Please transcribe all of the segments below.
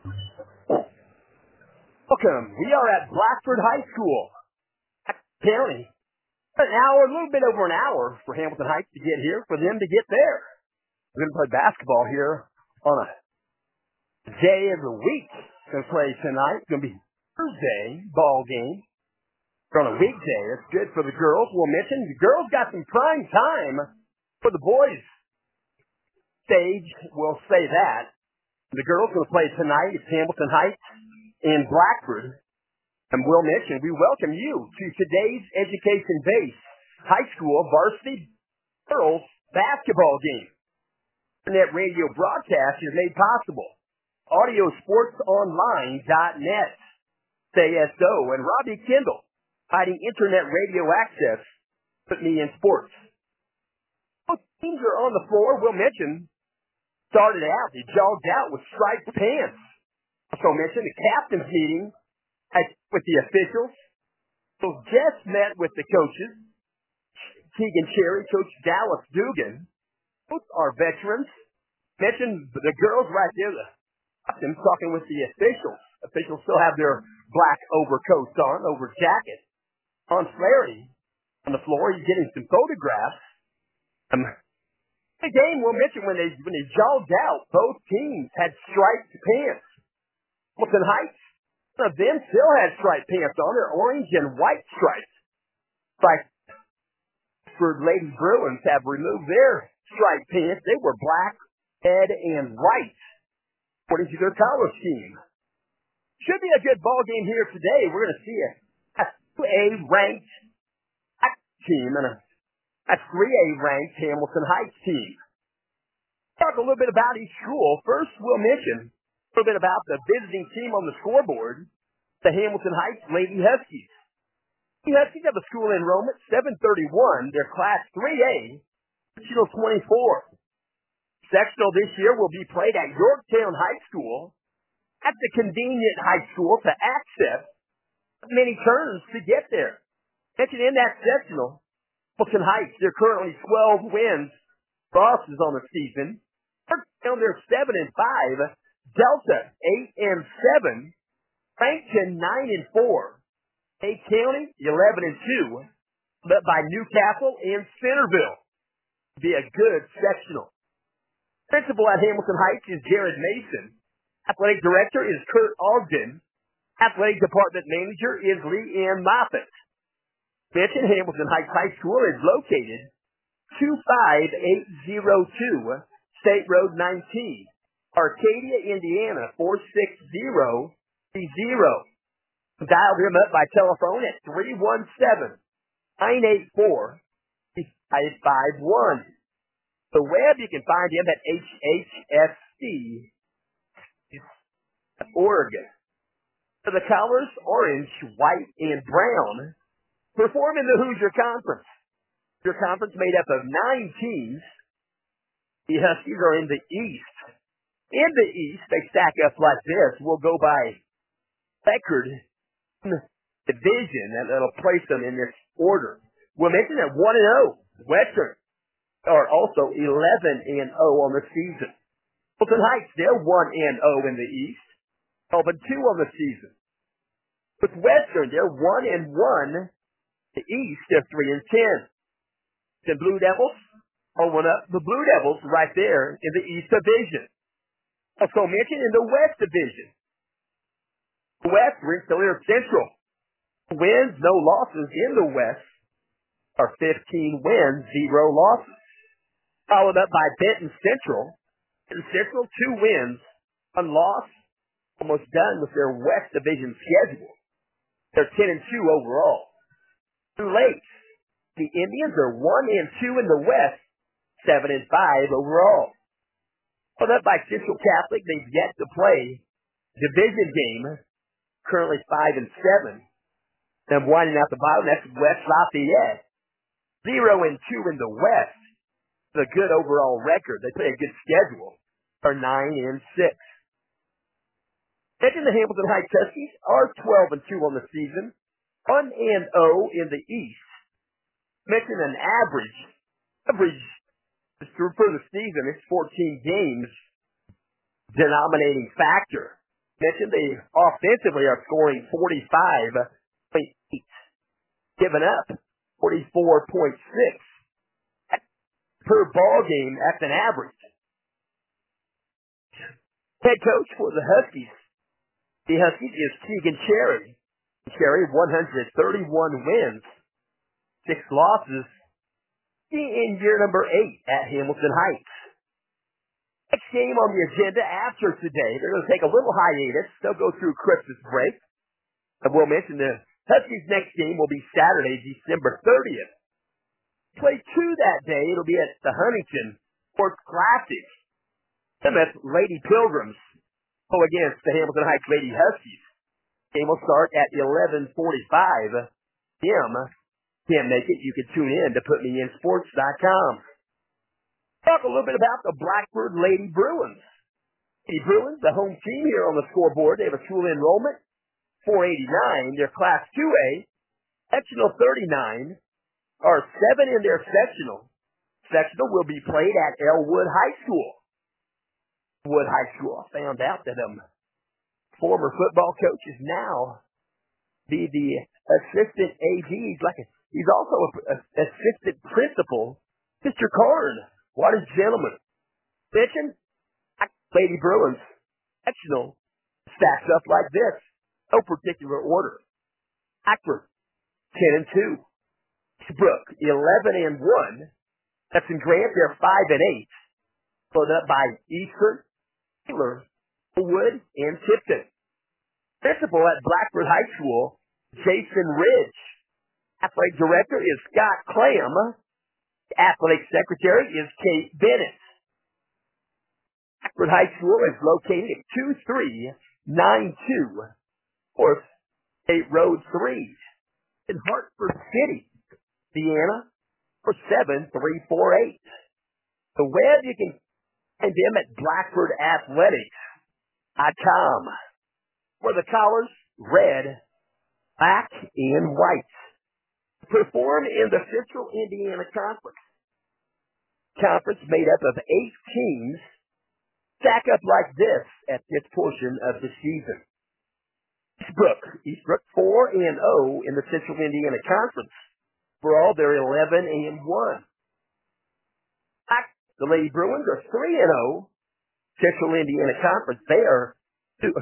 Welcome. We are at Blackford High School, County. An hour, a little bit over an hour for Hamilton Heights to get here, for them to get there. We're going to play basketball here on a day of the week. Going to play tonight. It's going to be Thursday ball game. We're on a weekday. That's good for the girls. We'll mention the girls got some prime time for the boys stage. We'll say that. The girls going to play tonight. It's Hamilton Heights in Blackford. And we'll mention, we welcome you to today's education-based high school varsity girls basketball game. Internet radio broadcast is made possible. AudioSportsOnline.net, ASO, and Robbie Kendall, fighting internet radio access, put me in sports. Both teams are on the floor. We'll mention, started out, they jogged out with striped pants. Also mention the captain's meeting with the officials. So just met with the coaches. Keegan Cherry, Coach Dallas Dugan. Both are veterans. Mentioned the girls right there. I'm talking with the officials. Officials still have their black overcoats on, over jackets. On Flaherty on the floor, he's getting some photographs. The game we'll mention when they jogged out, both teams had striped pants. Hamilton Heights, some of them still had striped pants on. They're orange and white stripes. For Lady Bruins have removed their striped pants. They were black, red, and white, according to their color scheme. Should be a good ball game here today. We're going to see a 2A ranked team and a 3A ranked Hamilton Heights team. Talk a little bit about each school. First, we'll mention a little bit about the visiting team on the scoreboard, the Hamilton Heights Lady Huskies. The Huskies have a school enrollment, 731. They're Class 3A, Sectional 24. Sectional this year will be played at Yorktown High School, at the convenient high school to access many turns to get there. Mentioned in that sectional, Hamilton Heights, they're currently 12 wins, losses on the season. Yorktown, they're 7-5. Delta, 8-7. Franklin, 9-4. A County, 11-2. Led by Newcastle and Centerville. Be a good sectional. Principal at Hamilton Heights is Jared Mason. Athletic director is Kurt Ogden. Athletic department manager is Lee Ann Moffitt. Mention Hamilton Heights High School is located 25802 State Road 19. Arcadia, Indiana, 46030. Dial them up by telephone at 317-984-5551. The web, you can find them at hhsc.org. The colors, orange, white, and brown, perform in the Hoosier Conference. Hoosier Conference made up of 9 teams. The Huskies are in the East. In the East, they stack up like this. We'll go by record division, and that'll place them in this order. We'll mention that 1-0. Western are also 11-0 on the season. Hamilton Heights, they're 1-0 in the East. 12-2 on the season. With Western, they're 1-1. The East, they're 3-10. The Blue Devils, one up. The Blue Devils right there in the East Division. Also mentioned in the West Division. The West, Rensselaer Central. Wins, no losses in the West are 15 wins, 0 losses. Followed up by Benton Central. Benton Central, 2 wins, 1 loss. Almost done with their West Division schedule. They're 10-2 overall. Two Lakes. The Indians are 1-2 in the West, 7-5 overall. Followed up by Central Catholic. They've yet to play division game. Currently 5-7. Then winding out the bottom, that's West Lafayette. 0-2 in the West. It's a good overall record. They play a good schedule. Are 9-6. Mention the Hamilton Heights Huskies are 12-2 on the season. 1-0 in the East. Mention an average for the season, it's 14 games. Denominating factor. Mentioned they offensively are scoring 45.8, giving up 44.6 per ball game. That's an average. Head coach for the Huskies is Keegan Cherry. Cherry, 131 wins, 6 losses, in year number 8 at Hamilton Heights. Next game on the agenda after today, they're going to take a little hiatus. They'll go through Christmas break. And we'll mention the Huskies' next game will be Saturday, December 30th. Play 2 that day. It'll be at the Huntington Sports Classic. Plymouth Lady Pilgrims go against the Hamilton Heights Lady Huskies. Game will start at 11:45 p.m. Can't make it, you can tune in to PutMeInSports.com. Talk a little bit about the Blackbird Lady Bruins. Lady Bruins, the home team here on the scoreboard. They have a school enrollment, 489. They're Class 2A. Sectional 39 are 7 in their sectional. Sectional will be played at Elwood High School. Wood High School. I found out that former football coach is now the assistant AD. He's also an assistant principal. Mr. Karn. What a gentleman. Mention Lady Bruins sectional stacks up like this. No particular order. Akron, 10-2. Eastbrook, 11-1. Hudson Grant, they're 5-8. Followed up by Eastern, Taylor, Wood, and Tipton. Principal at Blackbird High School, Jason Ridge. Athletic director is Scott Clam. Athletic secretary is Kate Bennett. Blackbird High School is located at 2392 North State Road 3 in Hartford City, Indiana, 47348. The web, you can find them at blackbirdathletics.com. For the collars, red, black, and white. Perform in the Central Indiana Conference. Conference made up of 8 teams stack up like this at this portion of the season. Eastbrook 4-0 in the Central Indiana Conference. Overall, they're 11-1. The Lady Bruins are 3-0. Central Indiana Conference, they are 10-2.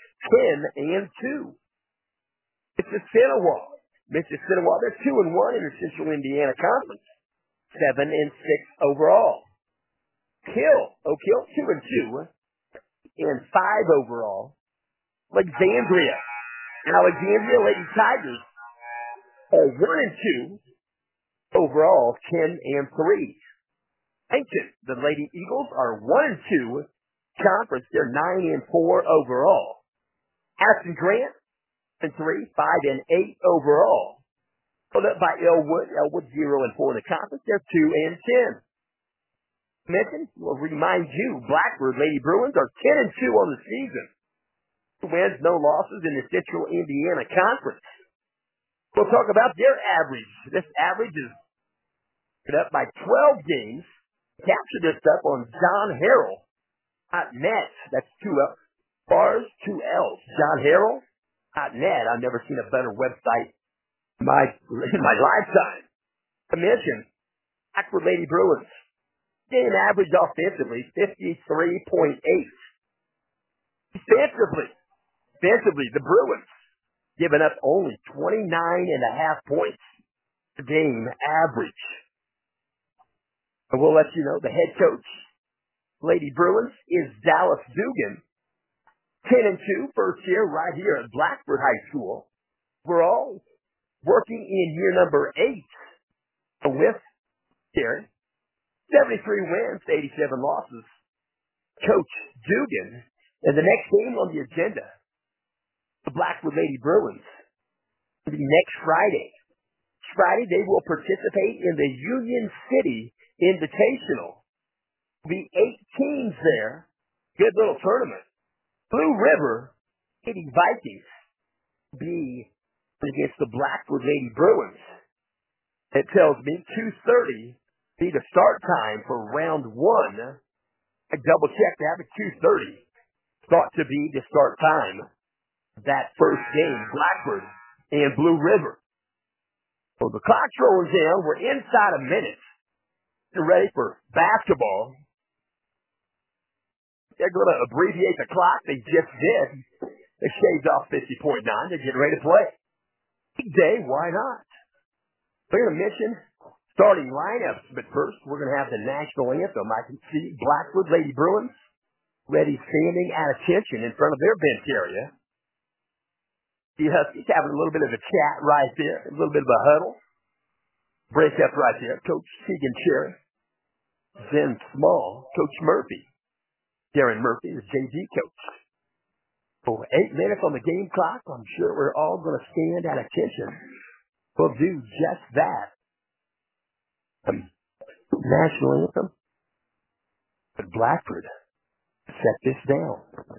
Mississinawa, they're 2-1 in the Central Indiana Conference. 7-6 overall. Oak Hill 2-2 and 5 overall. Alexandria Lady Tigers are 1-2 overall, 10-3. Yankton, the Lady Eagles are 1-2 conference. They're 9-4 overall. Addison Grant 3, 5-8 overall. Followed up by Elwood 0-4 in the conference. They're 2-10. We'll remind you, Blackbird Lady Bruins are 10-2 on the season. 2 wins, no losses in the Central Indiana Conference. We'll talk about their average. This average is put up by 12 games. Capture this up on JohnHarrell.net. That's 2 bars, 2 L's. JohnHarrell.net. I've never seen a better website in my lifetime. I mentioned Blackbird Lady Bruins. Game average offensively, 53.8. Defensively, the Bruins giving up only 29.5 points per game average. And we'll let you know the head coach, Lady Bruins, is Dallas Dugan. 10-2, first year right here at Blackbird High School. We're all working in year number 8 with here. 73 wins, 87 losses. Coach Dugan. And the next game on the agenda, the Blackbird Lady Bruins, will be next Friday. Friday, they will participate in the Union City Invitational. There'll be 8 teams there. Good little tournament. Blue River Lady Vikings will be against the Blackbird Lady Bruins. It tells me 2:30 be the start time for round 1. I double checked that at 2:30. thought to be the start time of that first game, Blackbird and Blue River. So the clock's rolling down. We're inside a minute. They're ready for basketball. They're going to abbreviate the clock. They just did. They shaved off 50.9. They're getting ready to play. Big day, why not? We're going to mention starting lineups, but first we're going to have the national anthem. I can see Blackwood Lady Bruins ready, standing at attention in front of their bench area. The Huskies having a little bit of a chat right there, a little bit of a huddle. Break up right there. Coach Keegan Cherry, Zen Small, Coach Murphy. Darren Murphy, the JV coach. So 8 minutes on the game clock. I'm sure we're all going to stand at attention. We'll do just that. National anthem. But Blackford set this down.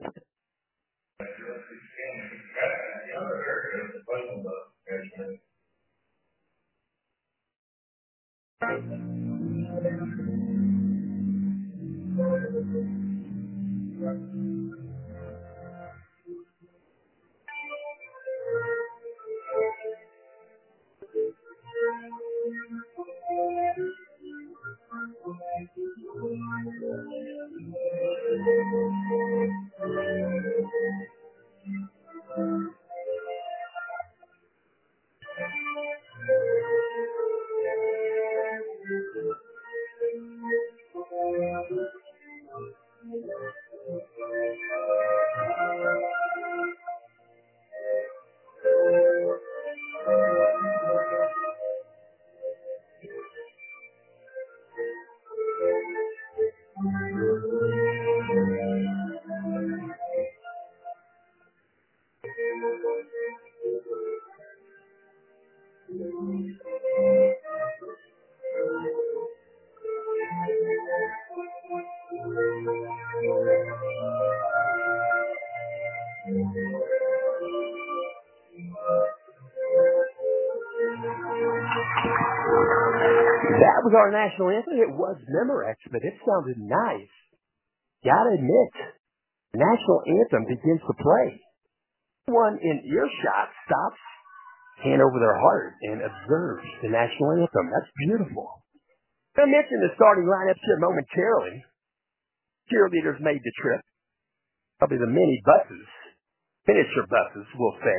That was our national anthem. It was Memorex, but it sounded nice. Gotta admit, the national anthem begins to play. Everyone in earshot stops, hand over their heart, and observes the national anthem. That's beautiful. I mentioned the starting lineups here momentarily. Cheerleaders made the trip. Probably the mini buses, miniature buses, we'll say.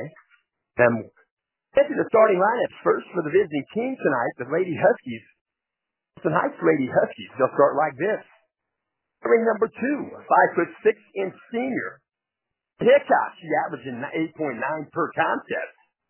Mentioned the starting lineups first for the visiting team tonight, the Lady Huskies. Wilson Heights Lady Huskies. They'll start like this. Ring number 2, 5'6" senior. Hickok, she averaging 8.9 per contest.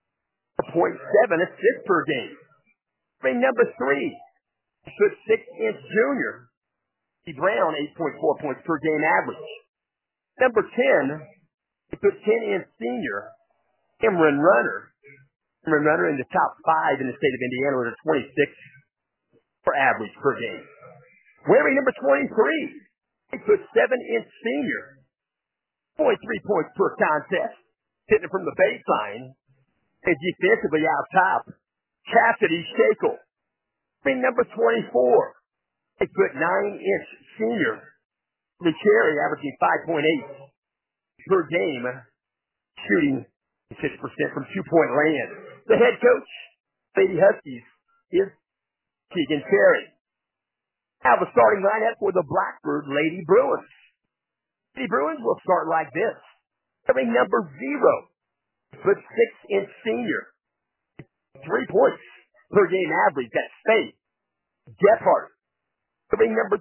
4.7 assists per game. Ring number 3, 6'6" junior. Brown, 8.4 points per game average. Number 10, 10" senior. Cameron Runner. Cameron Runner in the top 5 in the state of Indiana with a 26 per average per game. Wearing number 23, 8'7" senior. 0.3 points per contest. Hitting it from the baseline. And defensively out top, Cassidy Shackle. Ring number 24, 8'9" senior. Cherry averaging 5.8 per game, shooting 6% from 2-point land. The head coach, Lady Huskies, is Keegan Cherry. Now the starting lineup for the Blackbird Lady Bruins. Lady Bruins will start like this. Ring number 0, 6'6" senior. 3 points per game average. That's Faith Gephardt. Ring number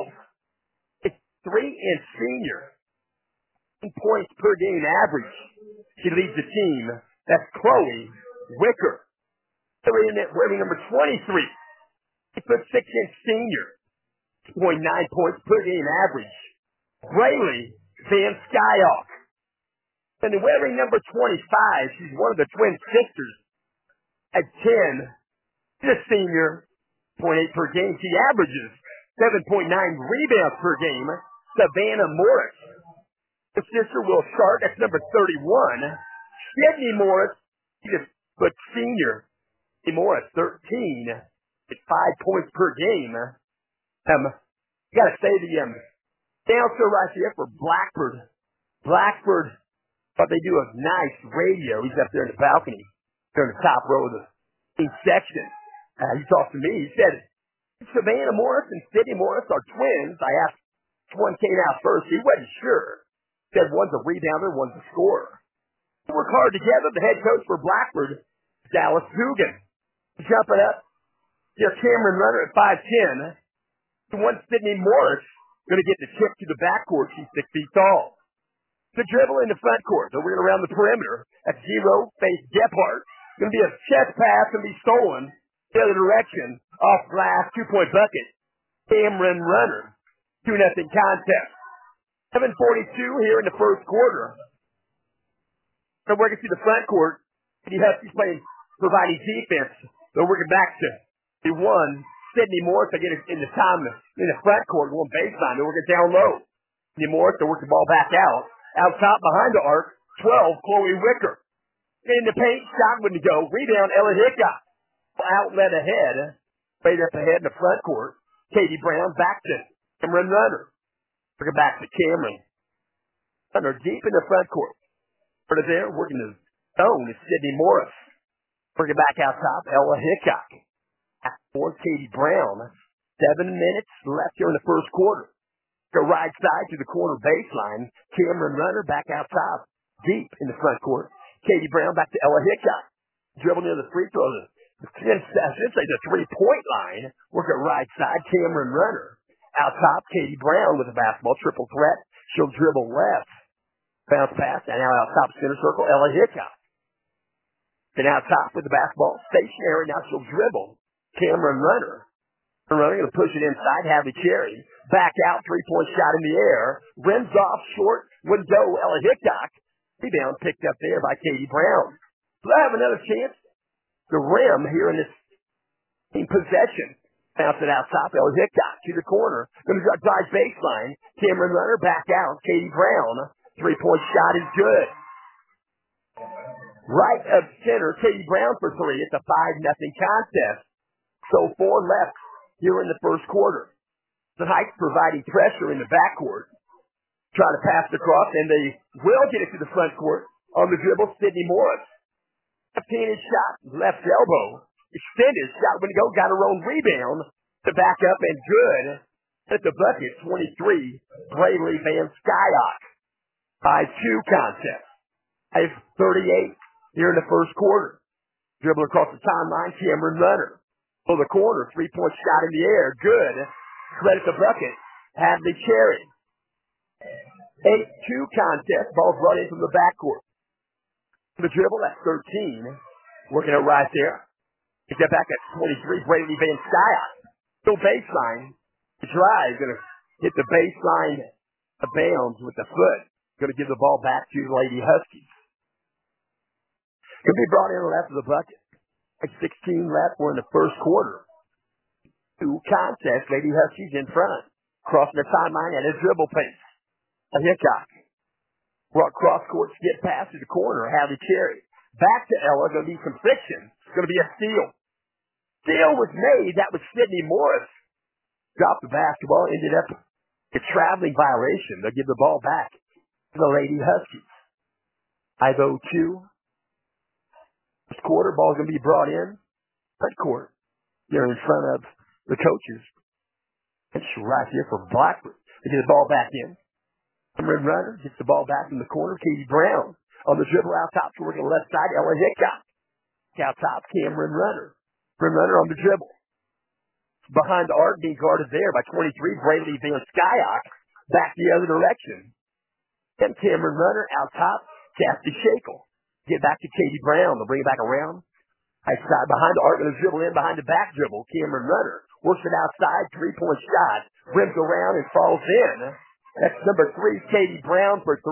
12, 3" senior. 8 points per game average. She leads the team. That's Chloe Wicker. Wearing number 23, 8'6" senior. 0.9 points per game average. Braylee Van Skyhawk. And then wearing number 25, she's one of the twin sisters. At 10, she's a senior. 0.8 per game. She averages 7.9 rebounds per game. Savannah Morris. The sister will start. That's number 31. Sydney Morris. She's a senior. Sydney Morris, 13. It's 5 points per game. You got to say the announcer right here for Blackbird Blackford, but they do a nice radio. He's up there in the balcony. They're in the top row of the main section. He talked to me. He said, Savannah Morris and Sydney Morris are twins. I asked which one came out first. He wasn't sure. He said one's a rebounder, one's a scorer. They work hard together. The head coach for Blackford, Dallas Dugan. Jumping up, their Cameron Runner at 5'10". The one Sydney Morris going to get the chip to the backcourt. She's 6 feet tall. The dribble in the front court. So we're going around the perimeter. At zero, face Gephardt. Going to be a chest pass and be stolen the other direction. Off glass, 2-point bucket. Cameron Runner. 2-0 contest. 7:42 here in the first quarter. So working through the front court. The Huskies providing defense. They're working back to the one. Sydney Morris, they get in the time in the front court, going baseline. They're working down low. Sydney Morris, they work the ball back out. Out top behind the arc, 12, Chloe Wicker. In the paint, shot wouldn't go. Rebound, Ella Hickok. Outlet ahead. Right up ahead in the front court. Katie Brown back to Cameron Runner. Working back to Cameron. Runner deep in the front court. Over there, working the zone is Sydney Morris. Working back out top, Ella Hickok. For Katie Brown. 7 minutes left here in the first quarter. Go right side to the corner baseline. Cameron Runner back out top. Deep in the front court. Katie Brown back to Ella Hickok. Dribble near the free throw. I should say the 3-point line. Work at right side. Cameron Runner. Out top, Katie Brown with the basketball. Triple threat. She'll dribble left. Bounce pass. And now out top center circle, Ella Hickok. Then out top with the basketball. Stationary. Now she'll dribble. Cameron Runner. Runner going to push it inside. Hadley Cherry. Back out. 3-point shot in the air. Rims off. Short. Wouldn't go. Ella Hickok. Rebound picked up there by Katie Brown. They'll have another chance. The rim here in this team possession. Bounce it out top. Ella Hickok to the corner. Going to drive baseline. Cameron Runner back out. Katie Brown. 3-point shot is good. Right of center. Katie Brown for 3. It's a 5-0 contest. So 4 left here in the first quarter. The Heights providing pressure in the backcourt. Try to pass it across, and they will get it to the front court. On the dribble, Sydney Morris. Left-handed shot, left elbow. Extended shot when to go, got her own rebound. To back up and good. At the bucket, 23, Brayley Van Skyok. 5-2 contest. 5:38 here in the first quarter. Dribble across the timeline, Cameron Runner. For the corner, 3-point shot in the air. Good. Credit the bucket. Hadley Cherry. 8-2 contest. Ball brought in from the backcourt. The dribble at 13. Working it right there. Get that back at 23. Brady Van Skyok. Still baseline. The drive. Going to hit the baseline of bounds with the foot. Going to give the ball back to the Lady Huskies. Going to be brought in left of the bucket. 16 left. We're in the first quarter. 2 contest. Lady Huskies in front. Crossing the timeline at a dribble pace. A Hickok. Brought cross court, skip pass to the corner. Hadley Cherry. Back to Ella. Going to be some friction. It's going to be a steal. Steal was made. That was Sydney Morris. Dropped the basketball. Ended up a traveling violation. They'll give the ball back to the Lady Huskies. 5:02. This quarter, ball's going to be brought in. Front court. They're in front of the coaches. It's right here for Blackford. They get the ball back in. Cameron Runner gets the ball back in the corner. Katie Brown on the dribble out top. Working left side. Ella Hickok. Out top. Cameron Runner. Cameron Runner on the dribble. Behind the arc, being guarded there by 23. Brayley Van Skyok. Back the other direction. Then Cameron Runner out top. Cassie Shakel. Get back to Katie Brown. They'll bring it back around. Outside behind the arc, going to dribble in behind the back dribble. Cameron Runner works it outside. 3-point shot. Rims around and falls in. That's number 3, Katie Brown for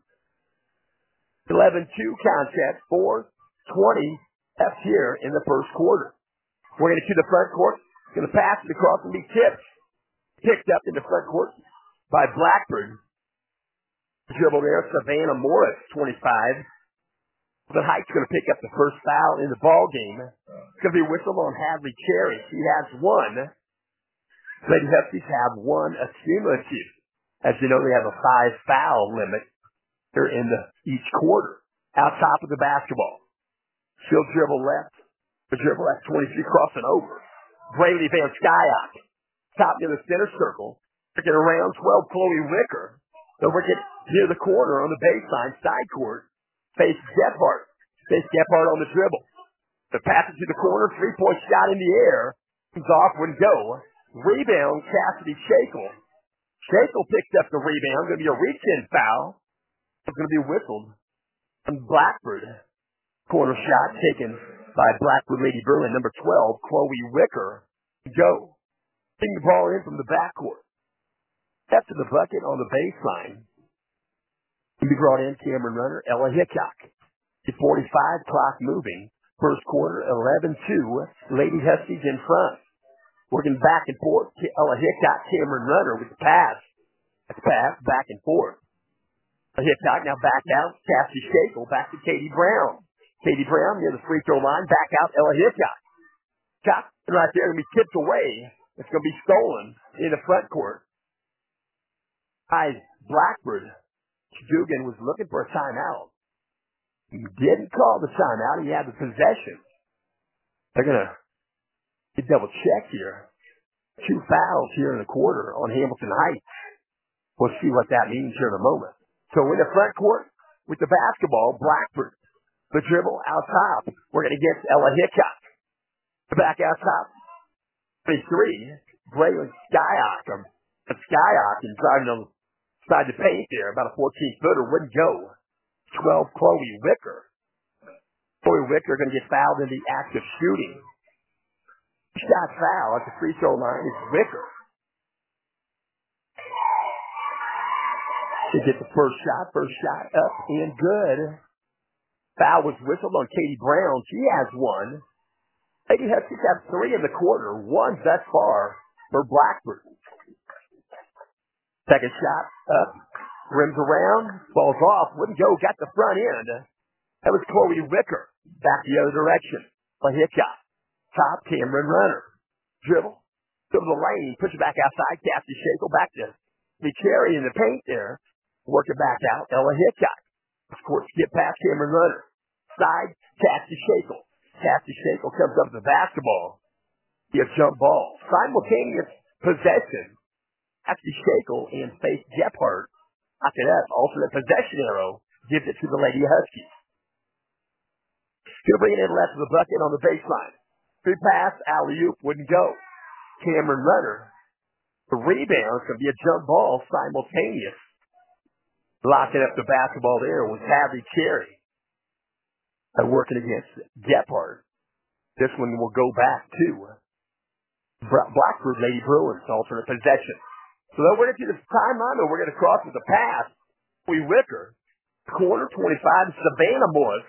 3. 11-2 contest. 4:20 left here in the first quarter. We're going to the front court. Going to pass it across and be tipped. Picked up in the front court by Blackford. Dribble there. Savannah Morris, 25. The Heights going to pick up the first foul in the ball game. It's going to be a whistle on Hadley Cherry. She has 1. Lady Huskies have 1 accumulative. As you know, they have a 5-foul limit They're in each quarter. Out top of the basketball. She'll dribble left. The dribble at 23 crossing over. Braylee Van Skyok. Top near the center circle. Working around 12, Chloe Wicker. They'll work it near the corner on the baseline, side court. Face Gephardt. Face Gephardt on the dribble. The pass it to the corner, three-point shot in the air. Comes off, wouldn't go. Rebound, Cassidy Shackle. Shackle picks up the rebound. Going to be a reach-in foul. It's going to be whistled on Blackford. Corner shot taken by Blackford Lady Berlin, number 12, Chloe Wicker. Go. Taking the ball in from the backcourt. Step to the bucket on the baseline. Can be brought in Cameron Runner, Ella Hickok. The 45 clock moving. First quarter, 11-2. Lady Huskies in front. Working back and forth. Ella Hickok, Cameron Runner with the pass. That's pass, back and forth. Ella Hickok now back out. Cassie Shackle back to Katie Brown. Katie Brown near the free throw line. Back out, Ella Hickok. Shot right there going to be tipped away. It's going to be stolen in the front court. Blackford. Dugan was looking for a timeout. He didn't call the timeout. He had the possession. They're going to double check here. 2 fouls here in the quarter on Hamilton Heights. We'll see what that means here in a moment. So in the front court with the basketball, Blackford. The dribble out top. We're going to get Ella Hickok. The back out top. 23. Braylon Skyok. Skyok and driving on side the paint there. About a 14-footer. Wouldn't go. 12, Chloe Wicker. Chloe Wicker going to get fouled in the act of shooting. Shot foul at the free throw line is Wicker. She gets the first shot up and good. Foul was whistled on Katie Brown. She has one. Lady Huskies have 3 in the quarter. 1 thus far for Blackford. Second shot up. Rims around. Falls off. Wouldn't go. Got the front end. That was Chloe Wicker. Back the other direction. A Hickok. Top Cameron Runner. Dribble. To the lane. Push it back outside. Cassie Shackle. Back to the Cherry in the paint there. Work it back out. Ella Hickok. Of course, skip past Cameron Runner. Side. Cassie Shackle. Cassie Shackle comes up to the basketball. Be a jump ball. Simultaneous possession. Cassie Shackle and Faith Gephardt. Lock it up. Alternate possession arrow. Gives it to the Lady Huskies. Gonna bring it in left of the bucket on the baseline. Free pass. Alley-oop. Wouldn't go. Cameron Runner. The rebound could be a jump ball simultaneous. Locking up the basketball there was Hadley Cherry. Working against Gephardt. This one will go back to Blackford Lady Bruins, alternate possession. So then we're going to do this timeline, and we're going to cross with a pass. Chloe Wicker, corner 25, Savannah Morris.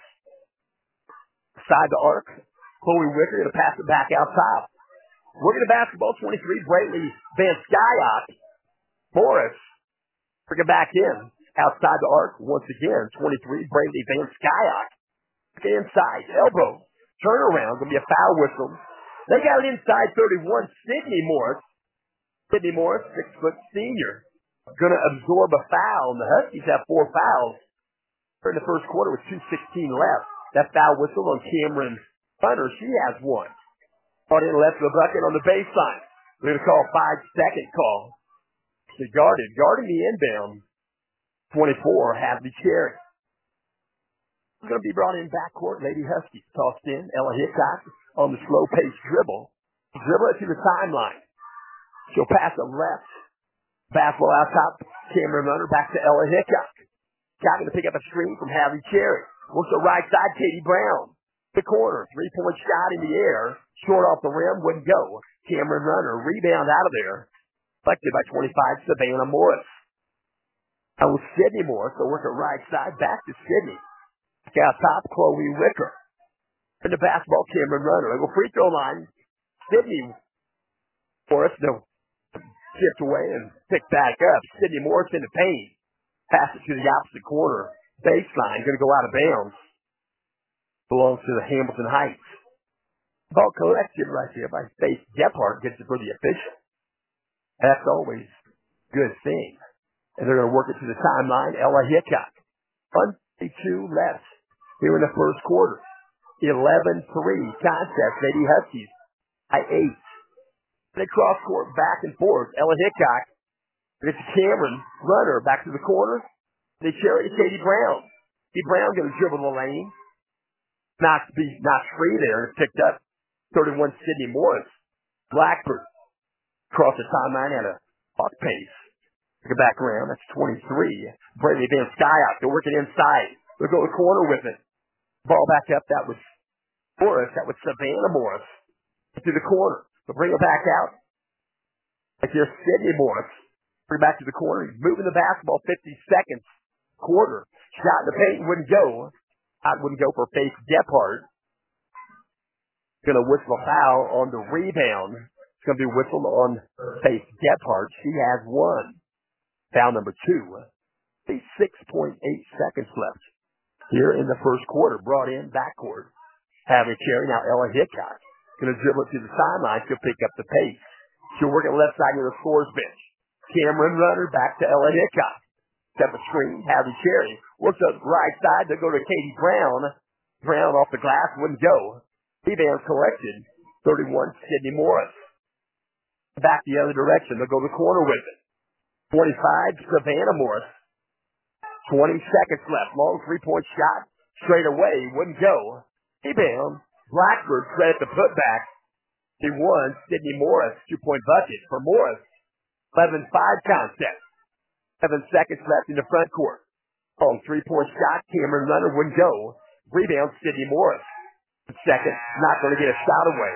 Side the arc. Chloe Wicker going to pass it back out top. Working the basketball, 23, Braylee Van Skyok. Morris, bring it back in. Outside the arc, once again, 23, Braylee Van Skyok. Inside, elbow, turnaround, going to be a foul whistle. They got it inside 31, Sydney Morris. Sydney Morris, 6-foot senior, going to absorb a foul. And the Huskies have 4 fouls in the first quarter with 2:16 left. That foul whistle on Cameron Hunter, she has 1. Brought in left of the bucket on the baseline. We're going to call a 5-second call. She guarding the inbound. 24, Hadley Cherry. It's going to be brought in backcourt. Lady Huskies tossed in. Ella Hickok on the slow pace dribble. Dribble it to the timeline. She'll pass it left. Basketball out top. Cameron Runner back to Ella Hickok. Got to pick up a screen from Hadley Cherry. Works the right side. Katie Brown. The corner. 3-point shot in the air. Short off the rim. Wouldn't go. Cameron Runner. Rebound out of there. Collected by 25. Savannah Morris. That was Sydney Morris. So work it right side. Back to Sydney. Out top, Chloe Wicker. In the basketball, Cameron Runner. They go free throw line. Sydney Morris, no, tipped away and picked back up. Sydney Morris in the paint. Pass it to the opposite corner. Baseline, going to go out of bounds. Belongs to the Hamilton Heights. Ball collected right there by Faith Gephardt. Gets it for the official. That's always a good thing. And they're going to work it to the timeline. Ella Hickok. 1:32 left here in the first quarter. 11-3 contest. Lady Huskies by 8. They cross court back and forth. Ella Hickok gets Cameron Runner back to the corner. They carry to Katie Brown. Katie Brown going to dribble the lane. Not free there. Picked up 31 Sydney Morris. Blackford across the timeline at a hawk pace. Take it back around. That's 23. Brady Van Skyhock. They're working inside. They'll go to the corner with it. Ball back up. That was Morris. That was Savannah Morris. To the corner. They'll bring it back out. Like here's Sydney Morris. Bring it back to the corner. He's moving the basketball 50 seconds. Quarter. Shot in the paint wouldn't go. Shot wouldn't go for Faith Gephardt. Going to whistle a foul on the rebound. It's going to be whistled on Faith Gephardt. She has 1. Foul number 2. 6.8 seconds left here in the first quarter. Brought in backcourt. Having carry now Ella Hickok. Going to dribble it to the sideline. She'll pick up the pace. She'll work at left side near the scores bench. Cameron Runner back to Ella Hickok. Step a screen. Having Cherry works up right side. They'll go to Katie Brown. Brown off the glass. Wouldn't go. Rebound collected. 31 Sydney Morris. Back the other direction. They'll go to the corner with it. 25 Savannah Morris. 20 seconds left. Long 3-point shot. Straight away. Wouldn't go. Rebound. Blackford credit the putback. He won. Sydney Morris. 2-point bucket for Morris. 11-5 contest. 7 seconds left in the front court. Long 3-point shot. Cameron Runner wouldn't go. Rebound. Sydney Morris. Second. Not going to get a shot away.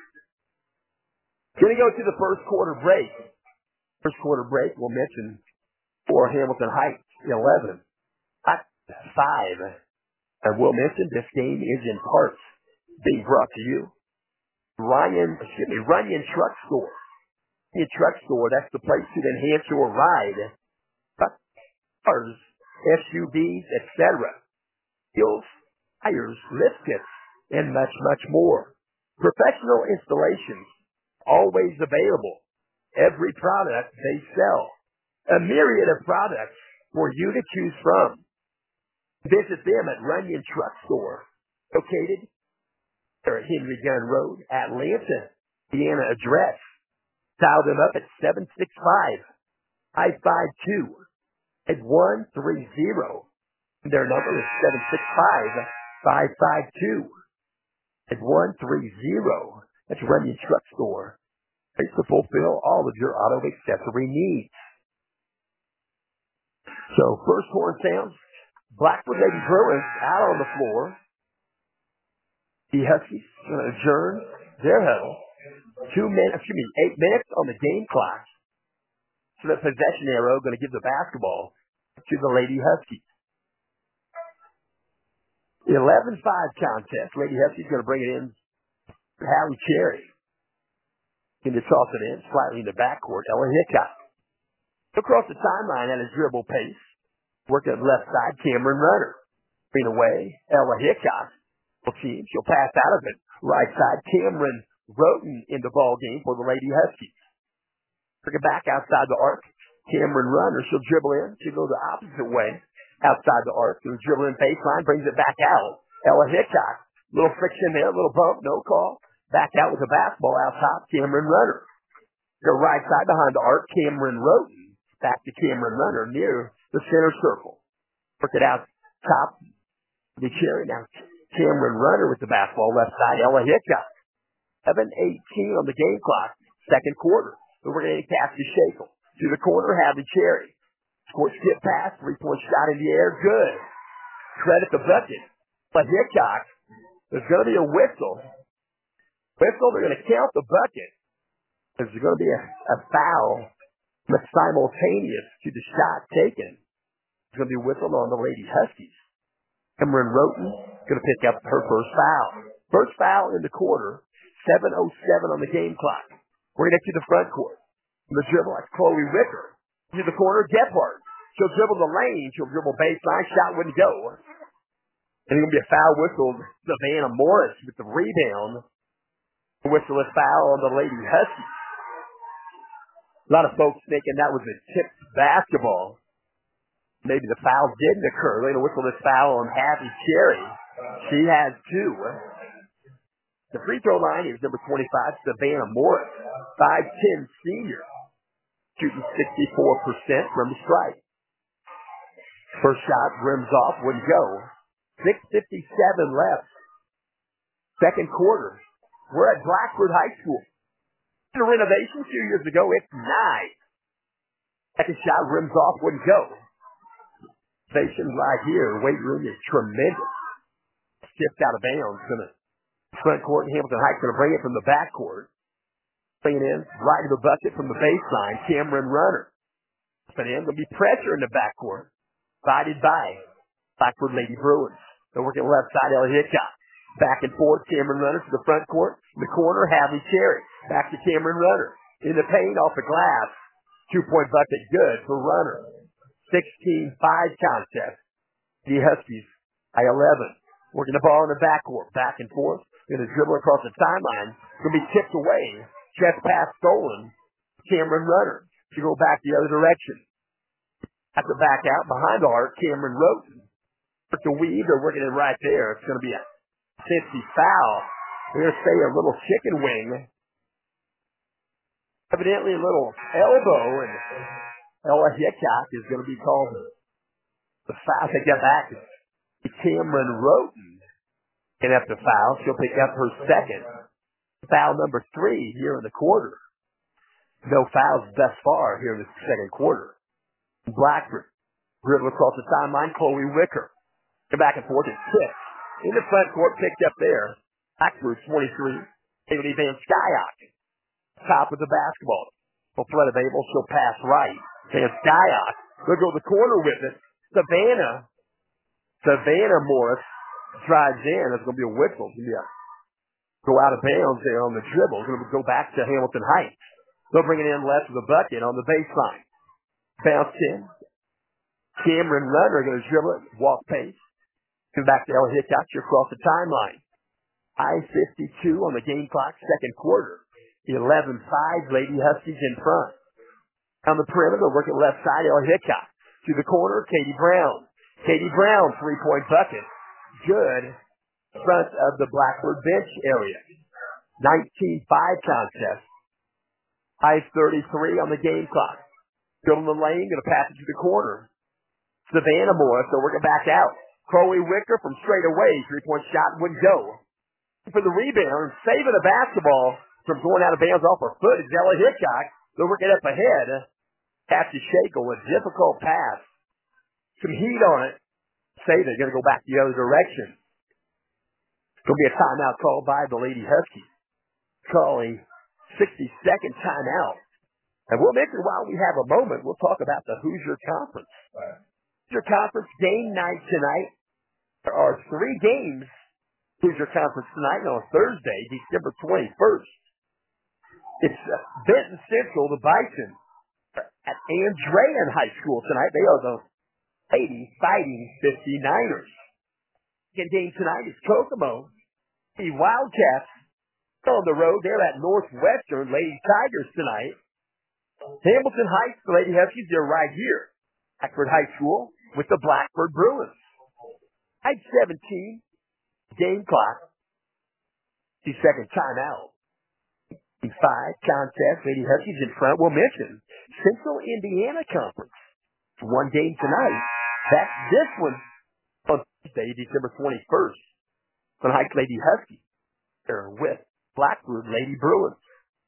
Going to go to the first quarter break. First quarter break, we'll mention for Hamilton Heights, 11. 5. And we'll mention this game is in parts being brought to you. Runyon Truck Store. Runyon Truck Store, that's the place to enhance your ride. Cars, SUVs, etc. Wheels, tires, lift kits, and much, much more. Professional installations, always available. Every product they sell. A myriad of products for you to choose from. Visit them at Runyon Truck Store, located at Henry Gunn Road, Atlanta, Indiana address. Dial them up at 765-552-130. Their number is 765-552-130. That's Runyon Truck Store. Place to fulfill all of your auto accessory needs. So first horn sounds. Blackford Lady Bruins out on the floor. The Huskies going to adjourn their huddle. 8 minutes on the game clock. So the possession arrow going to give the basketball to the Lady Huskies. 11-5 contest. Lady Huskies going to bring it in. Hallie Cherry. Going to toss it in slightly in the backcourt. Ella Hickok. Across the timeline at a dribble pace. Working left side, Cameron Runner. Green away, Ella Hickok. She'll pass out of it. Right side, Cameron Roten in the ball game for the Lady Huskies. Bring it back outside the arc. Cameron Runner, she'll dribble in. She'll go the opposite way. Outside the arc. She'll dribble in baseline, brings it back out. Ella Hickok. Little friction there, little bump, no call. Back out with the basketball out top, Cameron Runner. Go right side behind the arc, Cameron Roten. Back to Cameron Runner near the center circle. Work it out top. The Cherry now. Cameron Runner with the basketball left side. Ella Hickok. 7:18 on the game clock. Second quarter. So we're going to cast the Shackle. To the corner, have the Cherry. Score skip pass. 3-point shot in the air. Good. Credit the bucket. But Hickok, there's going to be a whistle. They're going to count the bucket. There's going to be a foul. But simultaneous to the shot taken, it's going to be whistled on the Lady Huskies. Cameron Roten going to pick up her first foul. First foul in the quarter. 7:07 on the game clock. We're going to get to the front court. The dribble, that's Chloe Wicker. To the corner, Gephardt. She'll dribble the lane. She'll dribble baseline. Shot wouldn't go. And it's going to be a foul whistle. Savannah Morris with the rebound. Whistle a foul on the Lady Huskies. A lot of folks thinking that was a tipped basketball. maybe the foul didn't occur. They're going to whistle this foul on Happy Cherry. She has 2. The free throw line is number 25, Savannah Morris, 5'10" senior, shooting 64% from the strike. First shot rims off, wouldn't go. 6:57 left. Second quarter. We're at Blackford High School. In a renovation 2 years ago, it's nice. Second shot rims off, wouldn't go. Station right here, weight room is tremendous. Tipped out of bounds. Gonna front court, and Hamilton Heights going to bring it from the back court. Bring it in, right to the bucket from the baseline. Cameron Runner. But in, going to be pressure in the back court. Divided by Blackford Lady Bruins. They're working left side, Ellie Hickok. Back and forth, Cameron Runner to the front court. In the corner, Hadley Cherry. Back to Cameron Runner. In the paint, off the glass. 2-point bucket, good for Runner. 16-5 contest. The Huskies by 11. Working the ball in the backcourt. Back and forth. Going to dribble across the timeline. Going to be tipped away. Chest pass stolen. Cameron Runner. To go back the other direction. At the back out behind the arc, Cameron Roten. To weave, they're working it right there. It's going to be a 50 foul. They're going to say a little chicken wing. Evidently a little elbow, and Ella Hickok is going to be called the foul. Take that back. Cameron Roten can have the foul. She'll pick up her second. Foul number 3 here in the quarter. No fouls thus far here in the second quarter. Blackford. Dribble across the timeline. Chloe Wicker. Come back and forth. It's 6. In the front court, picked up there. Blackford 23. Haley Van Skyok. Top of the basketball. Fleta Babel. She'll pass right. Van Skyok. They'll go to the corner with it. Savannah Morris drives in. It's going to be a whistle. It's going to be a go out of bounds there on the dribble. It's going to go back to Hamilton Heights. They'll bring it in left of the bucket on the baseline. Bounce in. Cameron Runner going to dribble it. Walk pace. Come back to Ella Hickok across the timeline. I-52 on the game clock, second quarter. 11-5, Lady Huskies in front. On the perimeter, working left side, Ella Hickok. To the corner, Katie Brown. Katie Brown, 3-point bucket. Good. Front of the Blackford bench area. 19-5 contest. I-33 on the game clock. Still in the lane, going to pass it to the corner. Savannah Morris, so working back out. Chloe Wicker from straight away. 3-point shot wouldn't go. For the rebound, saving the basketball from going out of bounds off her foot is Ella Hickok. They're working up ahead. Pass to Shackle, a difficult pass. Some heat on it. Say they're going to go back the other direction. There'll be a timeout called by the Lady Huskies. Calling 60-second timeout. And we'll mention while we have a moment, we'll talk about the Hoosier Conference. Hoosier Conference game night tonight. There are 3 games Hoosier Conference tonight on Thursday, December 21st. It's Benton Central, the Bison, at Andrean High School tonight. They are the Lady Fighting 59ers. Second game tonight is Kokomo. The Wildcats on the road. They're at Northwestern Lady Tigers tonight. Hamilton Heights, the Lady Huskies, they're right here. Blackford High School with the Blackford Bruins. At 17, game clock. 2-second timeout. 5 contest. Lady Huskies in front. We'll mention Central Indiana Conference. 1 game tonight. That's this one on Tuesday, December 21st. On Heights Lady Huskies. They're with Blackford Lady Bruins.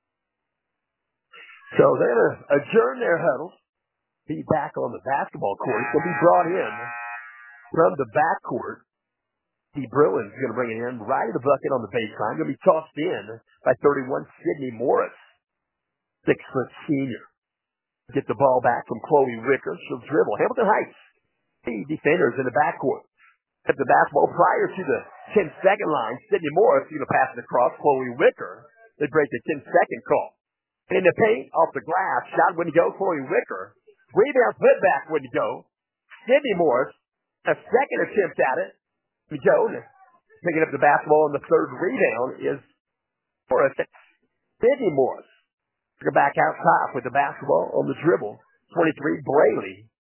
So they're going to adjourn their huddles. Be back on the basketball court. They'll be brought in from the backcourt. The Bruins going to bring it in right at the bucket on the baseline. Going to be tossed in by 31 Sydney Morris, 6-foot senior. Get the ball back from Chloe Wicker. She'll dribble. Hamilton Heights, the defenders in the backcourt. At the basketball prior to the 10-second line. Sydney Morris going to pass it across. Chloe Wicker. They break the 10-second call. In the paint, off the glass. Shot wouldn't go. Chloe Wicker. Rebound putback wouldn't go. Sydney Morris, a second attempt at it. Joe picking up the basketball, and the third rebound is Morris. Sydney Morris. Back out top with the basketball on the dribble. 23, Braley.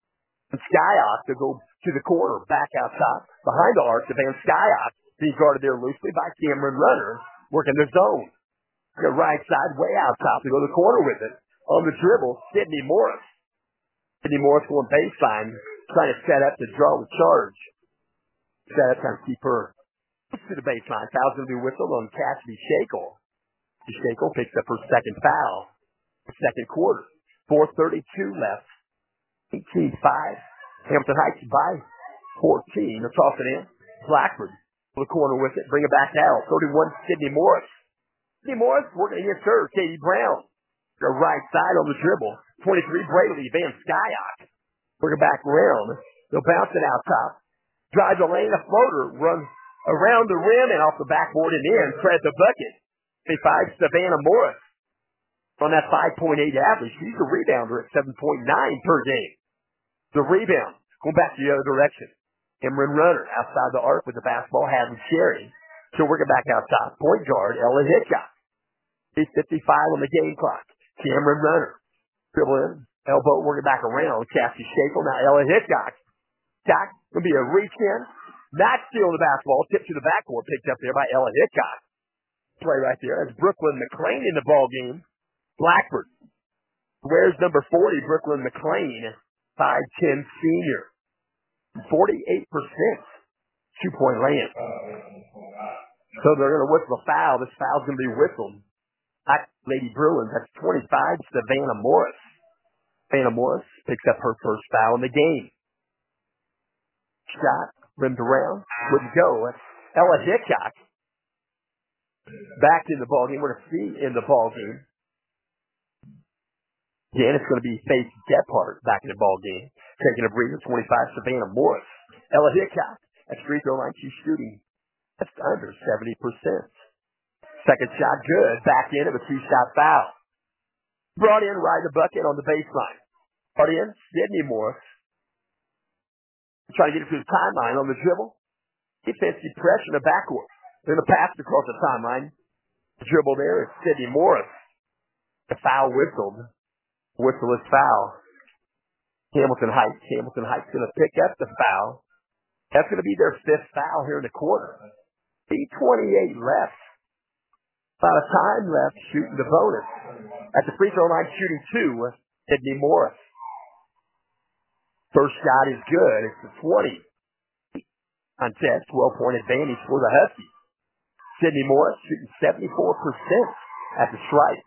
And Skyhawk to go to the corner, back outside, behind the arc, the Van Skyhawk being guarded there loosely by Cameron Runner, working the zone. The right side, way out top to go to the corner with it. On the dribble, Sydney Morris. Sydney Morris going baseline, trying to set up to draw the charge. Set up, trying to keep her to the baseline. Foul's going to be whistled on Cassidy Shackle. Shackle picks up her second foul. Second quarter. 4:32 left. 18-5. Hamilton Heights by 14. They're tossing in. Blackford to the corner with it. Bring it back out. 31, Sydney Morris. Sydney Morris working against her. Katie Brown. The right side on the dribble. 23, Braley. Van Skyhawk. Bring it back around. They'll bounce it out top. Drive the lane. A floater. Run around the rim and off the backboard and in. Thread the bucket. 55, Savannah Morris. On that 5.8 average. She's a rebounder at 7.9 per game. The rebound, going back to the other direction. Cameron Runner outside the arc with the basketball, Hadley Cherry. She'll work it back outside. Point guard, Ella Hitchcock. 8:55 on the game clock. Cameron Runner. Dribble in, elbow, work it back around. Cassie Shackle, now Ella Hitchcock. Hitchcock, going to be a reach in. Not stealing the basketball, tipped to the backboard, picked up there by Ella Hitchcock. Play right there. That's Brooklyn McLean in the ball game. Blackford. Where's number 40, Brooklyn McLean? 5'10" senior. 48%. 2-point land. So they're going to whistle a foul. This foul's going to be whistled. Lady Bruins, that's 25, Savannah Morris. Savannah Morris picks up her first foul in the game. Shot, rimmed around, wouldn't go. Ella Hitchcock back in the ballgame. We're going to see in the ballgame. Again, it's going to be Faith Gephardt back in the ball game. Taking a breather, 25, Savannah Morris. Ella Hitchcock at free throw line, she's shooting just under 70%. Second shot, good. Back in of a two-shot foul. Brought in right the bucket on the baseline. Brought in, Sydney Morris. Trying to get it to the timeline on the dribble. Defensive pressure in the backcourt. They're going to pass it across the timeline. The dribble there is Sydney Morris. The foul whistled. Whistle is foul. Hamilton Heights. Hamilton Heights going to pick up the foul. That's going to be their fifth foul here in the quarter. 8:28 left. About a time left shooting the bonus. At the free throw line shooting two, Sydney Morris. First shot is good. It's a 20. Contest, 12-point advantage for the Huskies. Sydney Morris shooting 74% at the strike.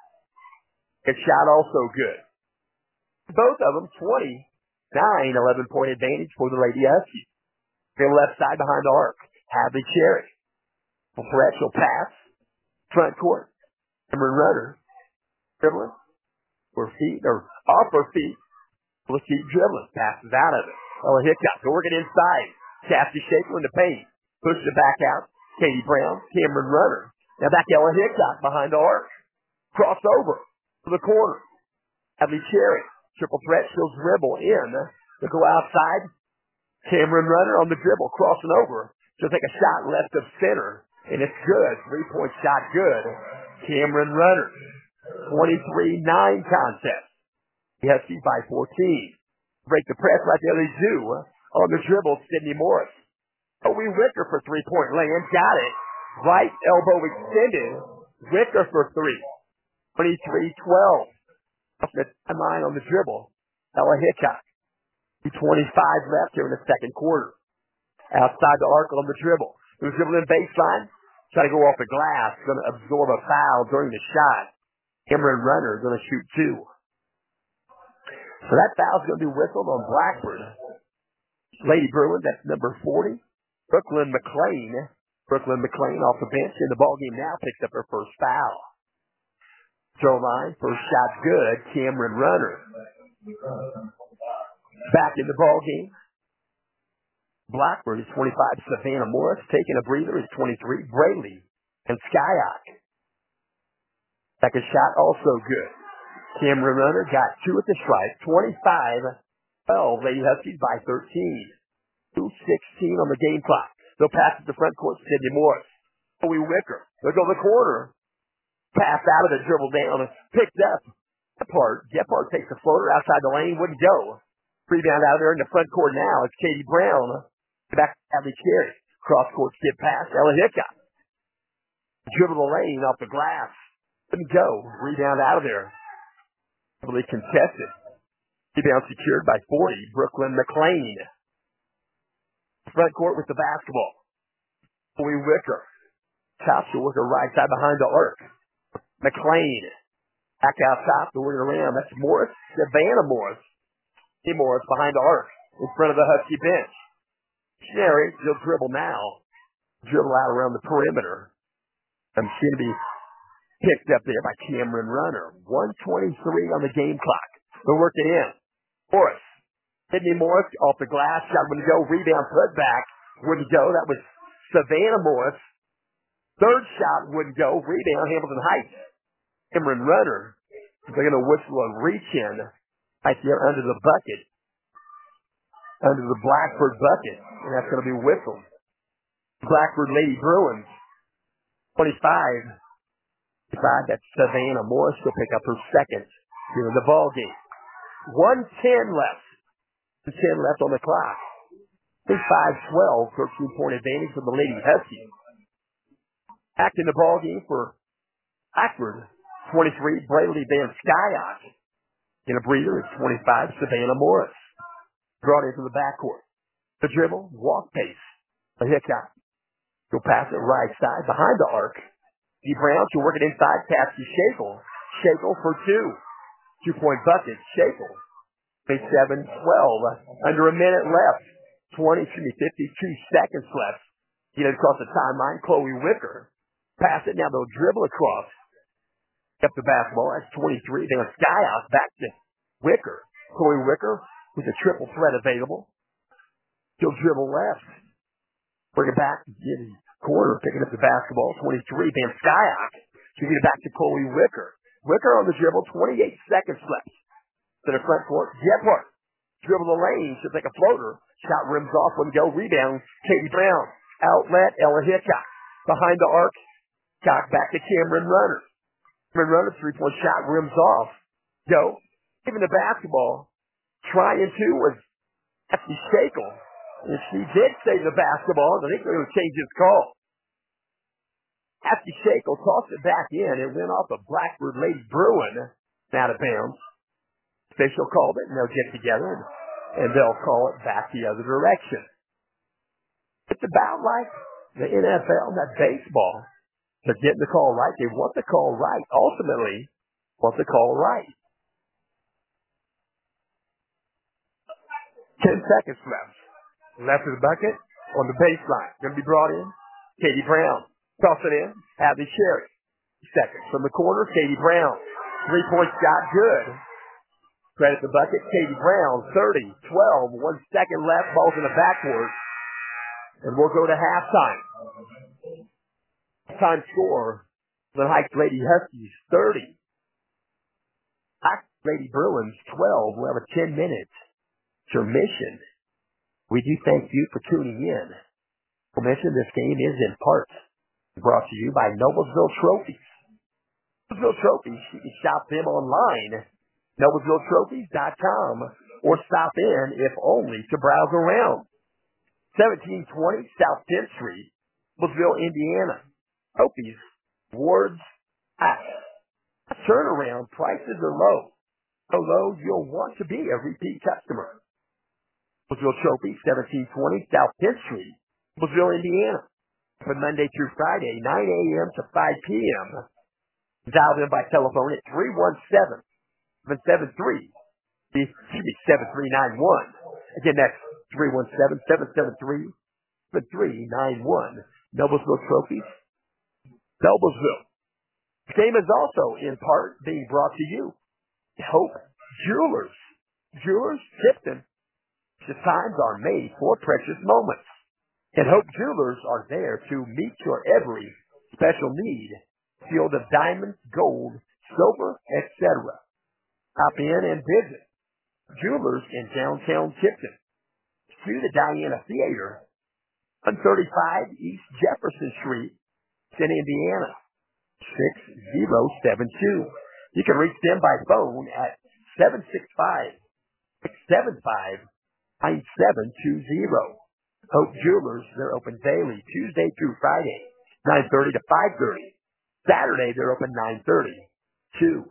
His shot also good. Both of them 29, 11-point advantage for the Lady Huskies. The left side behind the arc. Hadley Cherry. Threat, she'll pass. Front court. Cameron Runner. Dribbling. Her feet, or off her feet. Let's keep dribbling. Passes out of it. Ella Hitchcock working inside. Cassie Shackle in the paint. Pushes it back out. Katie Brown. Cameron Runner. Now back Ella Hitchcock behind the arc. Crossover to the corner. Hadley Cherry. Triple threat. She'll dribble in. To go outside. Cameron Runner on the dribble. Crossing over. She'll take a shot left of center. And it's good. 3-point shot good. Cameron Runner. 23-9 contest. Huskies by 14. Break the press like they do. On the dribble, Sydney Morris. Owie Wicker for 3-point land. Got it. Right elbow extended. Wicker for three. 23-12. Off the timeline on the dribble. Ella Hitchcock. 25 left here in the second quarter. Outside the arc on the dribble. He was dribbling baseline. Trying to go off the glass. Going to absorb a foul during the shot. Cameron Runner going to shoot two. So that foul's going to be whistled on Blackford. Lady Bruins, that's number 40. Brooklyn McLean. Brooklyn McLean off the bench in the ballgame now picks up her first foul. Throw line, first shot good. Cameron Runner. Back in the ballgame. Blackford is 25. Savannah Morris taking a breather is 23. Braley and Skyhawk. Second shot also good. Cameron Runner got two at the strike. 25-12. Lady Huskies by 13. 2:16 on the game clock. They'll pass it to front court. Sydney Morris. Owie Wicker. They'll go to the corner. Pass out of the dribble down. Picked up. Gephardt takes the floater outside the lane. Wouldn't go. Rebound out there in the front court now. It's Katie Brown. Back to Hadley Cherry. Cross court skip pass. Ella Hickok. Dribble the lane off the glass. Couldn't go. Rebound out of there. Heavily contested. Rebound secured by 40. Brooklyn McLean. Front court with the basketball. Chloe Wicker. Top she'll work her right side behind the arc. McLean. Back out top. The working around. That's Morris. Savannah Morris. Hey, Morris behind the arc. In front of the Husky bench. Sherry, she'll dribble now. Dribble out around the perimeter. And she's going to be picked up there by Cameron Runner. 1:23 on the game clock. They're working in. Morris. Sydney Morris off the glass. Shot wouldn't go. Rebound put back. Wouldn't go. That was Savannah Morris. Third shot wouldn't go. Rebound Hamilton Heights. Cameron Runner. They're going to whistle a reach in right there under the bucket. Under the Blackford bucket. And that's going to be whistled. Blackford Lady Bruins. 25. That's Savannah Morris. She'll pick up her second here in the ball game. 1:10 left. 10 left on the clock. 5-12. 13-point advantage for the Lady Huskies. Back in the ball game for Blackford. 23. Braley Van Skyot. In a breather is 25. Savannah Morris. Brought into the backcourt. The dribble, walk pace. A Hickok. Go pass it right side behind the arc. D. Brown, she'll work it inside. Pass to Shackle. Shackle for two. 2-point bucket. Shackle. 7-12. Under a minute left. 52 seconds left. Get it across the timeline. Chloe Wicker. Pass it. Now they'll dribble across. Kept the basketball. That's 23. Then Skyhouse back to Wicker. Chloe Wicker with a triple threat available. She'll dribble left. Bring it back. Get it. Corner picking up the basketball. 23. Van Skyhouse. She'll get it back to Chloe Wicker. Wicker on the dribble. 28 seconds left. To the front court. Gephardt. Dribble the lane. She'll take a floater. Shot rims off. Wouldn't go. Rebound. Katie Brown. Outlet. Ella Hickok. Behind the arc. Cock back to Cameron Runner. Cameron Runner. 3-point shot. Rims off. Go. Even the basketball. Trying to was Effie Shackle. And she did save the basketball. I think they're going to change his call. Effie Shackle tossed it back in. It went off a Blackbird Lady Bruin. Out of bounds. Official called it, and they'll get together, and they'll call it back the other direction. It's about like the NFL, not baseball. They're getting the call right. They want the call right. Ultimately, want the call right. 10 seconds left. Left of the bucket on the baseline. Going to be brought in. Katie Brown. Toss it in. Hadley Cherry. Seconds from the corner. Katie Brown. 3-point shot. Good. Credit the bucket. Katie Brown. 30. 12. 1 second left. Ball's in the backcourt. And we'll go to halftime. Time score. The Heights Lady Huskies. 30. Heights Lady Bruins. 12. We'll have a 10-minute intermission. We do thank you for tuning in. Mention this game is in part brought to you by Noblesville Trophies. Noblesville Trophies, you can shop them online, NoblesvilleTrophies.com, or stop in, if only, to browse around. 1720 South 10th Street, Noblesville, Indiana. Trophies, awards, turnaround, prices are low. So low you'll want to be a repeat customer. Noblesville Trophy, 1720 South 10th Street, Noblesville, Indiana. From Monday through Friday, 9 a.m. to 5 p.m. Dial in by telephone at 317-773. 7391. Again, that's 317-773-7391. Noblesville Trophies, Noblesville. The game is also in part being brought to you. Hope Jewelers. Jewelers Tipton. The times are made for precious moments. And Hope Jewelers are there to meet your every special need. Field of diamonds, gold, silver, etc. Hop in and visit Jewelers in downtown Tipton. To the Diana Theater, 135 East Jefferson Street, in Indiana, 6072. You can reach them by phone at 675-9720. Hope Jewelers, they're open daily, Tuesday through Friday, 9:30 to 5:30. Saturday, they're open 9:30 to.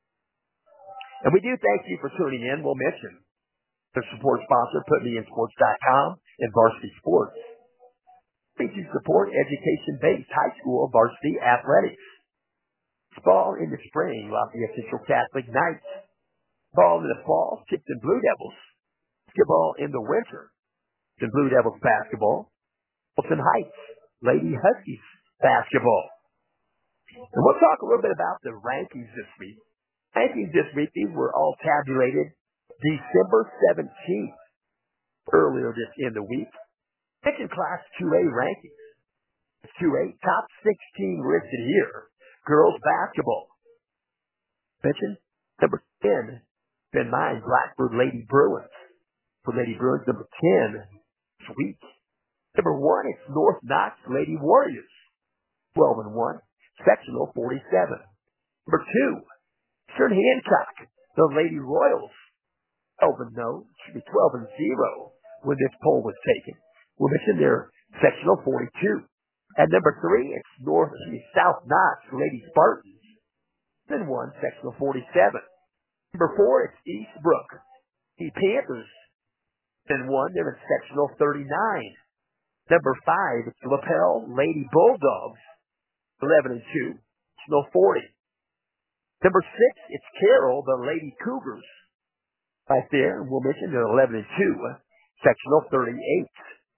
And we do thank you for tuning in. We'll mention the support sponsor, PutMeInSports.com and Varsity Sports. Please support education-based high school varsity athletics. Ball in the spring, Lafayette Central Catholic Knights. Ball in the fall, Tipton Blue Devils. Basketball in the winter, the Blue Devils basketball. Wilson Heights, Lady Huskies basketball. And we'll talk a little bit about the rankings this week. Rankings this week, these were all tabulated December 17th, earlier this in the week. Mention Class 2A rankings. 2A, top 16 listed here. Girls basketball. Mention number 10, Ben Mine, Blackbird Lady Bruins. For Lady Bruins, number 10, Sweet. Number 1, it's North Knox Lady Warriors. 12-1, sectional 47. Number 2, Eastern Hancock, the Lady Royals. 12-0, should be 12-0 when this poll was taken. We'll mention their sectional 42. At number 3, it's South Knox Lady Spartans. Then 1, sectional 47. Number 4, it's Eastbrook, the Panthers. Then 1, they're in sectional 39. Number 5, it's Lapel Lady Bulldogs. 11-2, sectional 40. Number 6, it's Carroll, the Lady Cougars. Right there, we'll mention they're 11-2, sectional 38.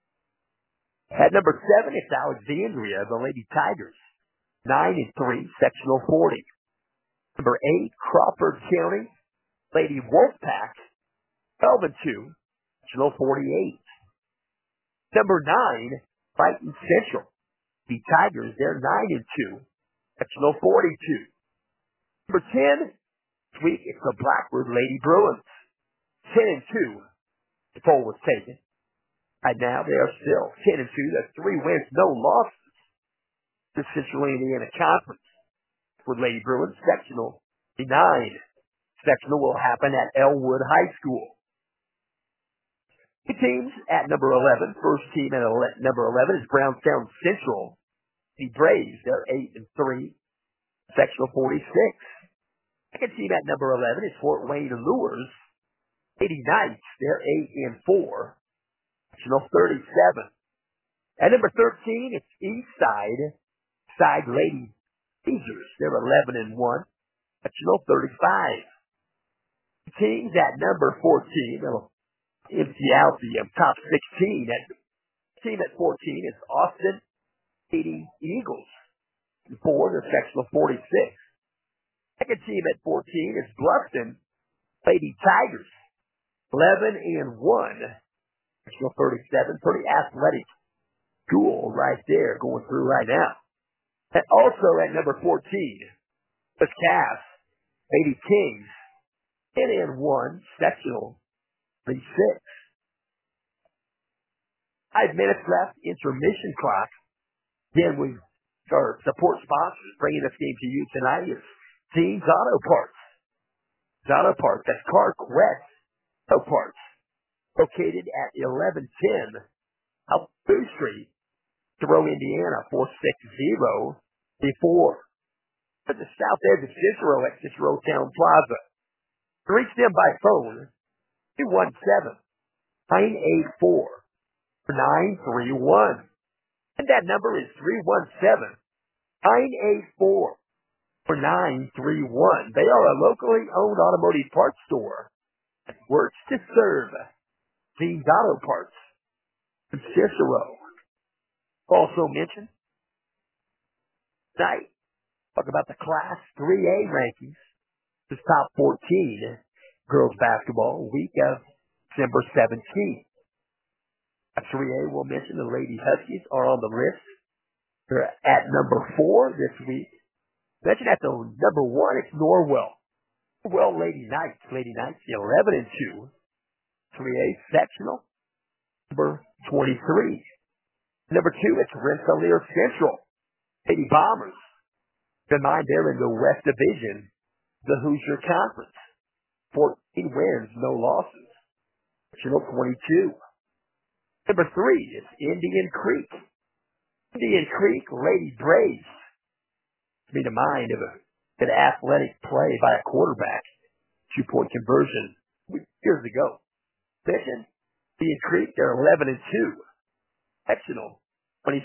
At number 7, it's Alexandria, the Lady Tigers. 9-3, sectional 40. Number 8, Crawford County, Lady Wolfpack. 12-2, sectional 48. Number 9, Brighton Central. The Tigers, they're 9-2, sectional 42. Number 10, this week, it's the Blackbird Lady Bruins. 10-2, the poll was taken. Right now, they are still 10-2. That's 3 wins, no losses. The Central Indiana Conference for Lady Bruins, sectional 9. Sectional will happen at Elwood High School. The teams at number 11, first team at number 11 is Brownstown Central. The Braves, they're 8-3, sectional 46. Second team at number 11 is Fort Wayne Lures. Lady Knights, they're 8-4, sectional 37. At number 13, it's Eastside Lady Caesars. They're 11-1, sectional 35. The teams at number 14, they'll empty out the top 16. Team at 14 is Austin Lady Eagles. 4, they're sectional 46. Second team at 14 is Bluffton Lady Tigers. 11-1, sectional 37. Pretty athletic duel right there going through right now. And also at number 14, the Cass Lady Kings. 10-1, sectional 36. 5 minutes left, intermission clock. Again, our support sponsors bringing this game to you tonight is Dean's Auto Parts. Auto Parts, that's CarQuest Auto Parts, located at 1110 South Boo Street, Thoreau, Indiana, 46034. At the south edge of Cicero at Cicero Town Plaza. To reach them by phone, 217-984-931. And that number is 317-984-931. They are a locally owned automotive parts store that works to serve Dean's Auto Parts in Cicero. Also mentioned tonight, talk about the Class 3A rankings. This top 14 girls basketball week of December 17th. Class 3A, we'll mention the Lady Huskies are on the list. They're at number 4 this week. Mention at the number 1, it's Norwell. Norwell Lady Knights. Lady Knights, 11-2. 3A sectional, number 23. Number 2, it's Rensselaer Central. Lady Bombers. Keep in mind, they're in the West Division, the Hoosier Conference. 14 wins, no losses. Sectional 22. Number 3 is Indian Creek. Indian Creek Lady Braves. Bring to mind of an athletic play by a quarterback. 2-point conversion years ago. Mission, Indian Creek, they're 11-2. Sectional 26.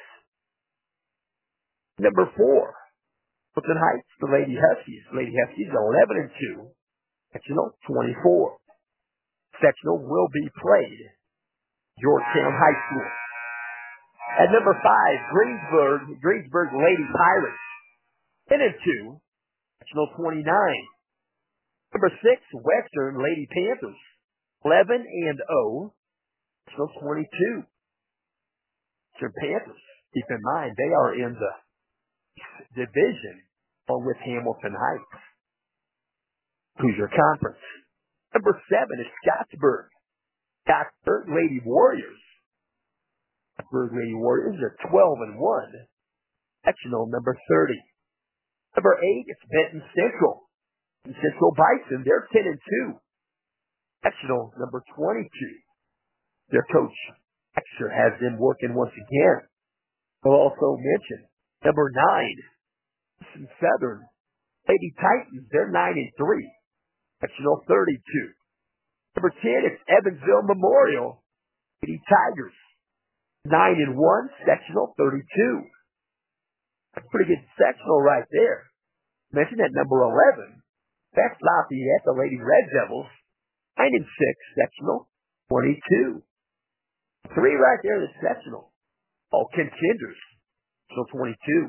Number 4, Wilson Heights, the Lady Huskies. Lady Huskies 11-2. Sectional 24. Sectional will be played Georgetown High School. At number 5, Greensburg Lady Pirates 10-2. Sectional 29. Number 6, Western Lady Panthers 11-0. Sectional 22. Western Panthers, keep in mind, they are in the division along with Hamilton Heights. Hoosier Conference. Number 7 is Scottsburg. Scottsburg Lady Warriors. Scottsburg Lady Warriors are 12-1. Sectional number 30. Number 8 is Benton Central. Benton Central Bison, they're 10-2. Sectional number 22. Their coach, Extra, has them working once again. We'll also mention number 9, Southern Lady Titans, they're 9-3. Sectional 32. Number 10 is Evansville Memorial Lady Tigers, 9-1. Sectional 32. That's a pretty good sectional right there. Mention that number 11. That's Lafayette, the Lady Red Devils, 9-6. Sectional 22. 3 right there, the sectional. All contenders. So 22.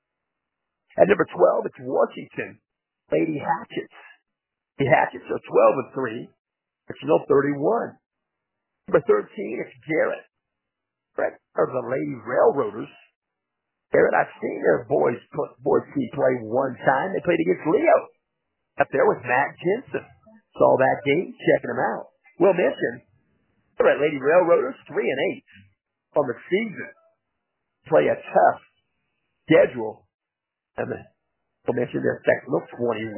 At number 12, it's Washington Lady Hatchets. The Hatchets are 12-3. Sectional 31. Number 13, it's Garrett. Or the Lady Railroaders. Garrett, I've seen their boys team play one time. They played against Leo up there with Matt Jensen. Saw that game, checking them out. We'll mention, all right, Lady Railroaders 3-8 on the season. Play a tough schedule. And we'll mention their sectional 21.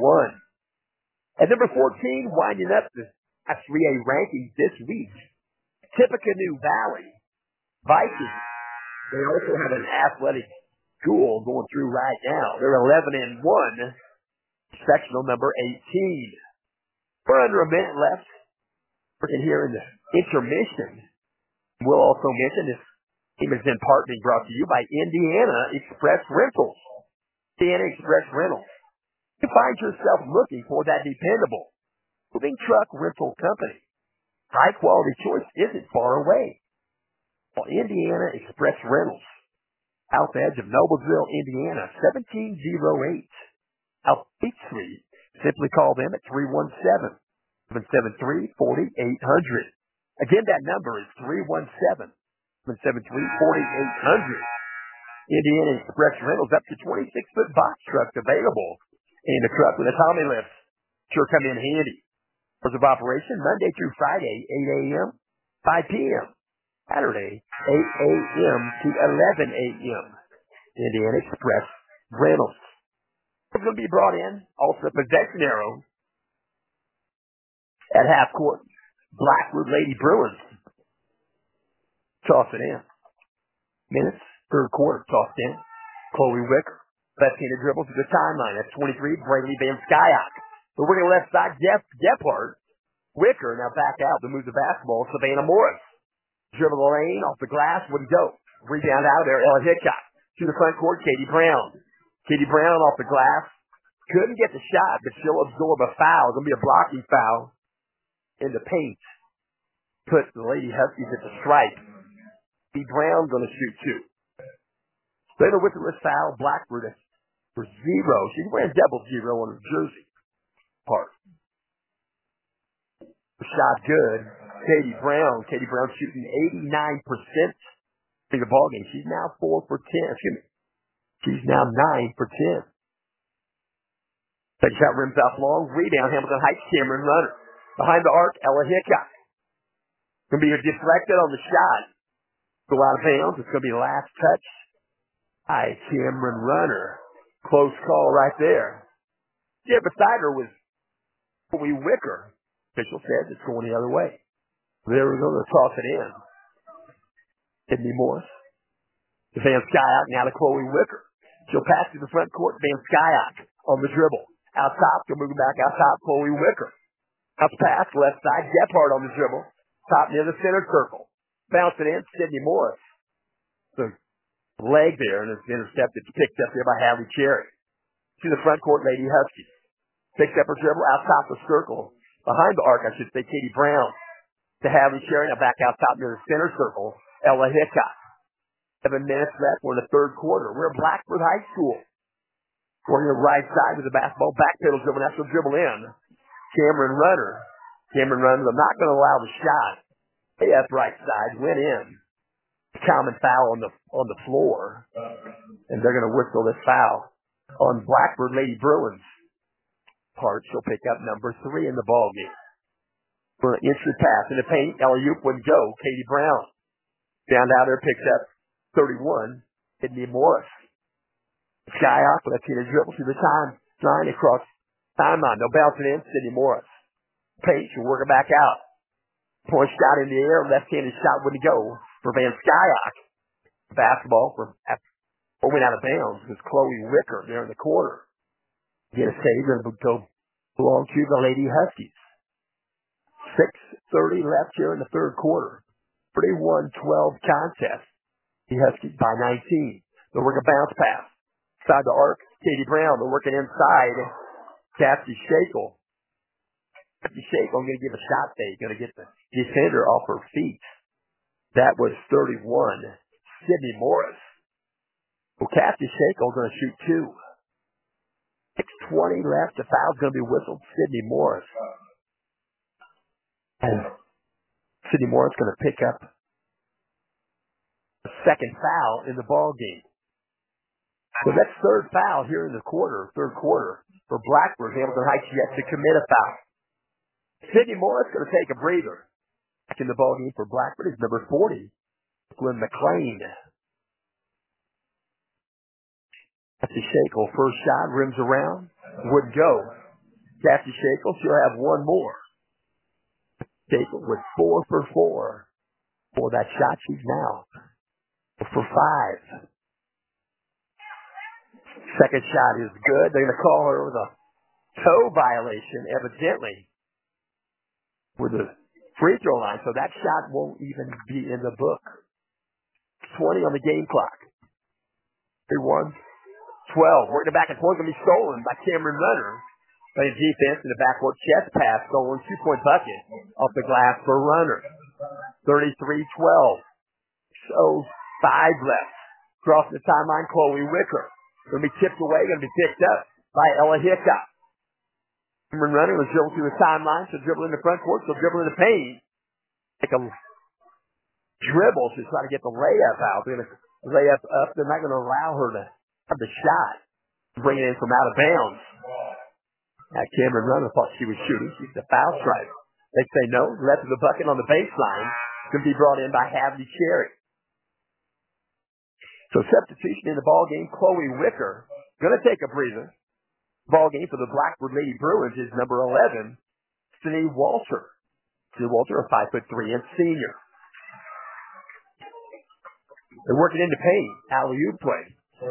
At number 14, winding up the 3A rankings this week, Tippecanoe Valley Vikings. They also have an athletic school going through right now. They're 11-1, sectional number 18. We're under a minute left. Working here in the intermission. We'll also mention this team is in part being brought to you by Indiana Express Rentals. Indiana Express Rentals. You find yourself looking for that dependable moving truck rental company. High quality choice isn't far away. Well, Indiana Express Rentals, south edge of Noblesville, Indiana, 1708 South 8th Street. Simply call them at 317-773-4800. Again, that number is 317-773-4800. Indiana Express Rentals, up to 26-foot box trucks available. And a truck with a Tommy lift sure come in handy. Hours of operation, Monday through Friday, 8 a.m., 5 p.m. Saturday, 8 a.m. to 11 a.m. Indiana Express Rentals. It's going to be brought in. Also, possession arrow at half court. Blackwood Lady Bruins. Toss it in. Minutes, third quarter, tossed in. Chloe Wicker. Left-handed dribble to the timeline. That's 23, Braylee Van Skyhock. We're working left side, Gephardt. Wicker now back out to move the basketball. Savannah Morris. Dribble the lane, off the glass, wouldn't go. Rebound out of there, Ella Hickok. To the front court, Katie Brown. Katie Brown off the glass. Couldn't get the shot, but she'll absorb a foul. It's going to be a blocking foul in the paint. Put the Lady Huskies at the stripe. Katie Brown going to shoot 2. Later with the wrist foul, Blackbird for 0. She's wearing double 0 on her jersey part. Shot good. Katie Brown shooting 89% in the ballgame. She's now 4 for 10. Excuse me. She's now 9 for 10. Second shot rims off long. Rebound, Hamilton Heights, Cameron Runner. Behind the arc, Ella Hickok. Going to be deflected on the shot. Go out of bounds. It's going to be last touch by Cameron Runner. Close call right there. Yeah, beside her was Chloe Wicker. Official says it's going the other way. They were going to toss it in. Sydney Morris. To Van Skyhock, now to Chloe Wicker. She'll pass to the front court. Van Skyhock on the dribble. Out top, she'll move back out top. Chloe Wicker. Up pass, left side. Gephardt on the dribble. Top near the center circle. Bounce it in. Sydney Morris. The leg there, and it's intercepted. Picked up there by Hadley Cherry. To the front court, Lady Huskies. Picks up her dribble out top the circle. Behind the arc, I should say, Katie Brown. To Hadley Cherry. Now back out top near the center circle. Ella Hickok. 7 minutes left. We're in the third quarter. We're at Blackford High School. We're on the right side with the basketball. Backpedal dribble. That's the dribble in. Cameron Runner. Cameron Runner. I'm not going to allow the shot. Way up right side. Went in. Common foul on the floor. And they're going to whistle this foul on Blackford Lady Bruins part. She'll pick up number 3 in the ball game. For an instant pass in the paint. Alley-oop wouldn't go. Katie Brown. Down there picks up 31. Sydney Morris. Skyhock, left-handed dribble to the line across timeline. No bouncing in. Sydney Morris. Pace, she'll work it back out. Point shot in the air. Left-handed shot wouldn't go for Van Skyhock. Basketball went out of bounds with Chloe Wicker there in the corner. Get a save and go belong to the Lady Huskies. 6:30 left here in the third quarter. 31-12 contest. The Huskies by 19. They'll work a bounce pass. Side the arc. Katie Brown. They're working inside. Cassie Shakel. Cassie Shakel going to give a shot fake. Going to get the defender off her feet. That was 31. Sydney Morris. Well, Cassie Shakel going to shoot 2. 6:20 left. The foul's going to be whistled. Sydney Morris. And Sydney Morris going to pick up the second foul in the ball game. So that's third foul here in the third quarter for Blackford. Hamilton Heights yet to commit a foul. Sydney Morris going to take a breather. Back in the ball game for Blackford is number 40, Glenn McLean. Cassie Shakel, first shot, rims around, wouldn't go. Cassie Shakel, she'll have one more. Shakel with 4 for 4. For that shot, she's now for 5. Second shot is good. They're going to call her with a toe violation, evidently, with the free throw line. So that shot won't even be in the book. 20 on the game clock. 31-12. Working back and forth, going to be stolen by Cameron Runner. Playing defense in the backcourt chest pass, stolen 2-point bucket off the glass for Runner. 33-12. So 5 left. Crossing the timeline, Chloe Wicker. Going to be tipped away, going to be picked up by Ella Hickok. Cameron Runner was dribbled through the timeline, so dribble in the front court, so dribble in the paint. Take a dribble to try to get the layup out. They're going to lay up. They're not going to allow her to have the shot. Bring it in from out of bounds. Now Cameron Runner thought she was shooting. She's the foul stripe. They say no. Left of the bucket on the baseline. Going to be brought in by Hadley Cherry. So substitution in the ball game. Chloe Wicker going to take a breather. Ball game for the Blackford Lady Bruins is number 11, Sydney Walter. Sydney Walter, a 5'3" senior. They're working in the paint. Alley-oop play.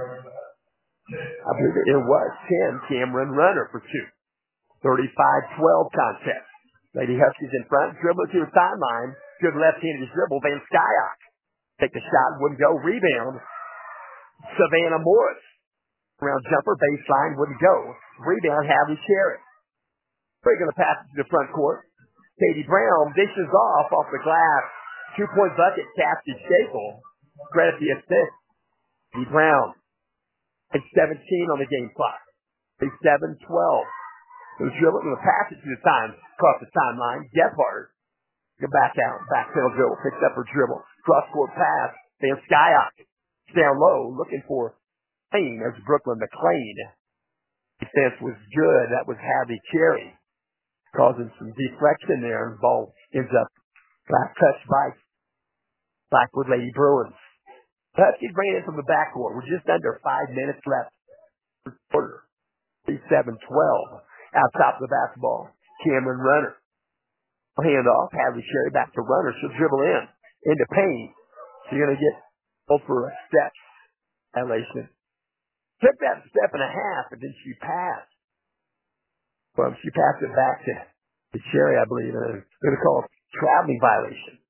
I believe it was 10. Cameron Runner for 2. 35-12 contest. Lady Huskies in front. Dribble to the sideline. Good left-handed dribble. Van Skyhock. Take the shot. Wouldn't go. Rebound. Savannah Morris. Around jumper. Baseline. Wouldn't go. Rebound. Hadley Cherry. We're going to pass it to the front court. Katie Brown dishes off the glass. 2-point bucket. Cassie Shakel. Credit the assist. Katie Brown. It's 17 on the game clock. It's 7-12. So dribble, going to pass it to the across the timeline. Gephardt. Go back out. Backfield dribble. Picks up her dribble. Cross-court pass. Van Skyhock. Down low. Looking for Payne. There's Brooklyn McLean. Defense was good. That was Hadley Cherry. Causing some deflection there. And the ball ends up touched by Blackford Lady Bruins. Huskies bringing in from the backcourt. We're just under 5 minutes left. Quarter. 37-12. Out top of the basketball. Cameron Runner. Hand off. Hadley Cherry back to runner. She'll dribble into paint. So you're going to get over steps. Violation. Took that step and a half, and then she passed. Well, she passed it back to Cherry, I believe. And they're going to call it traveling violation.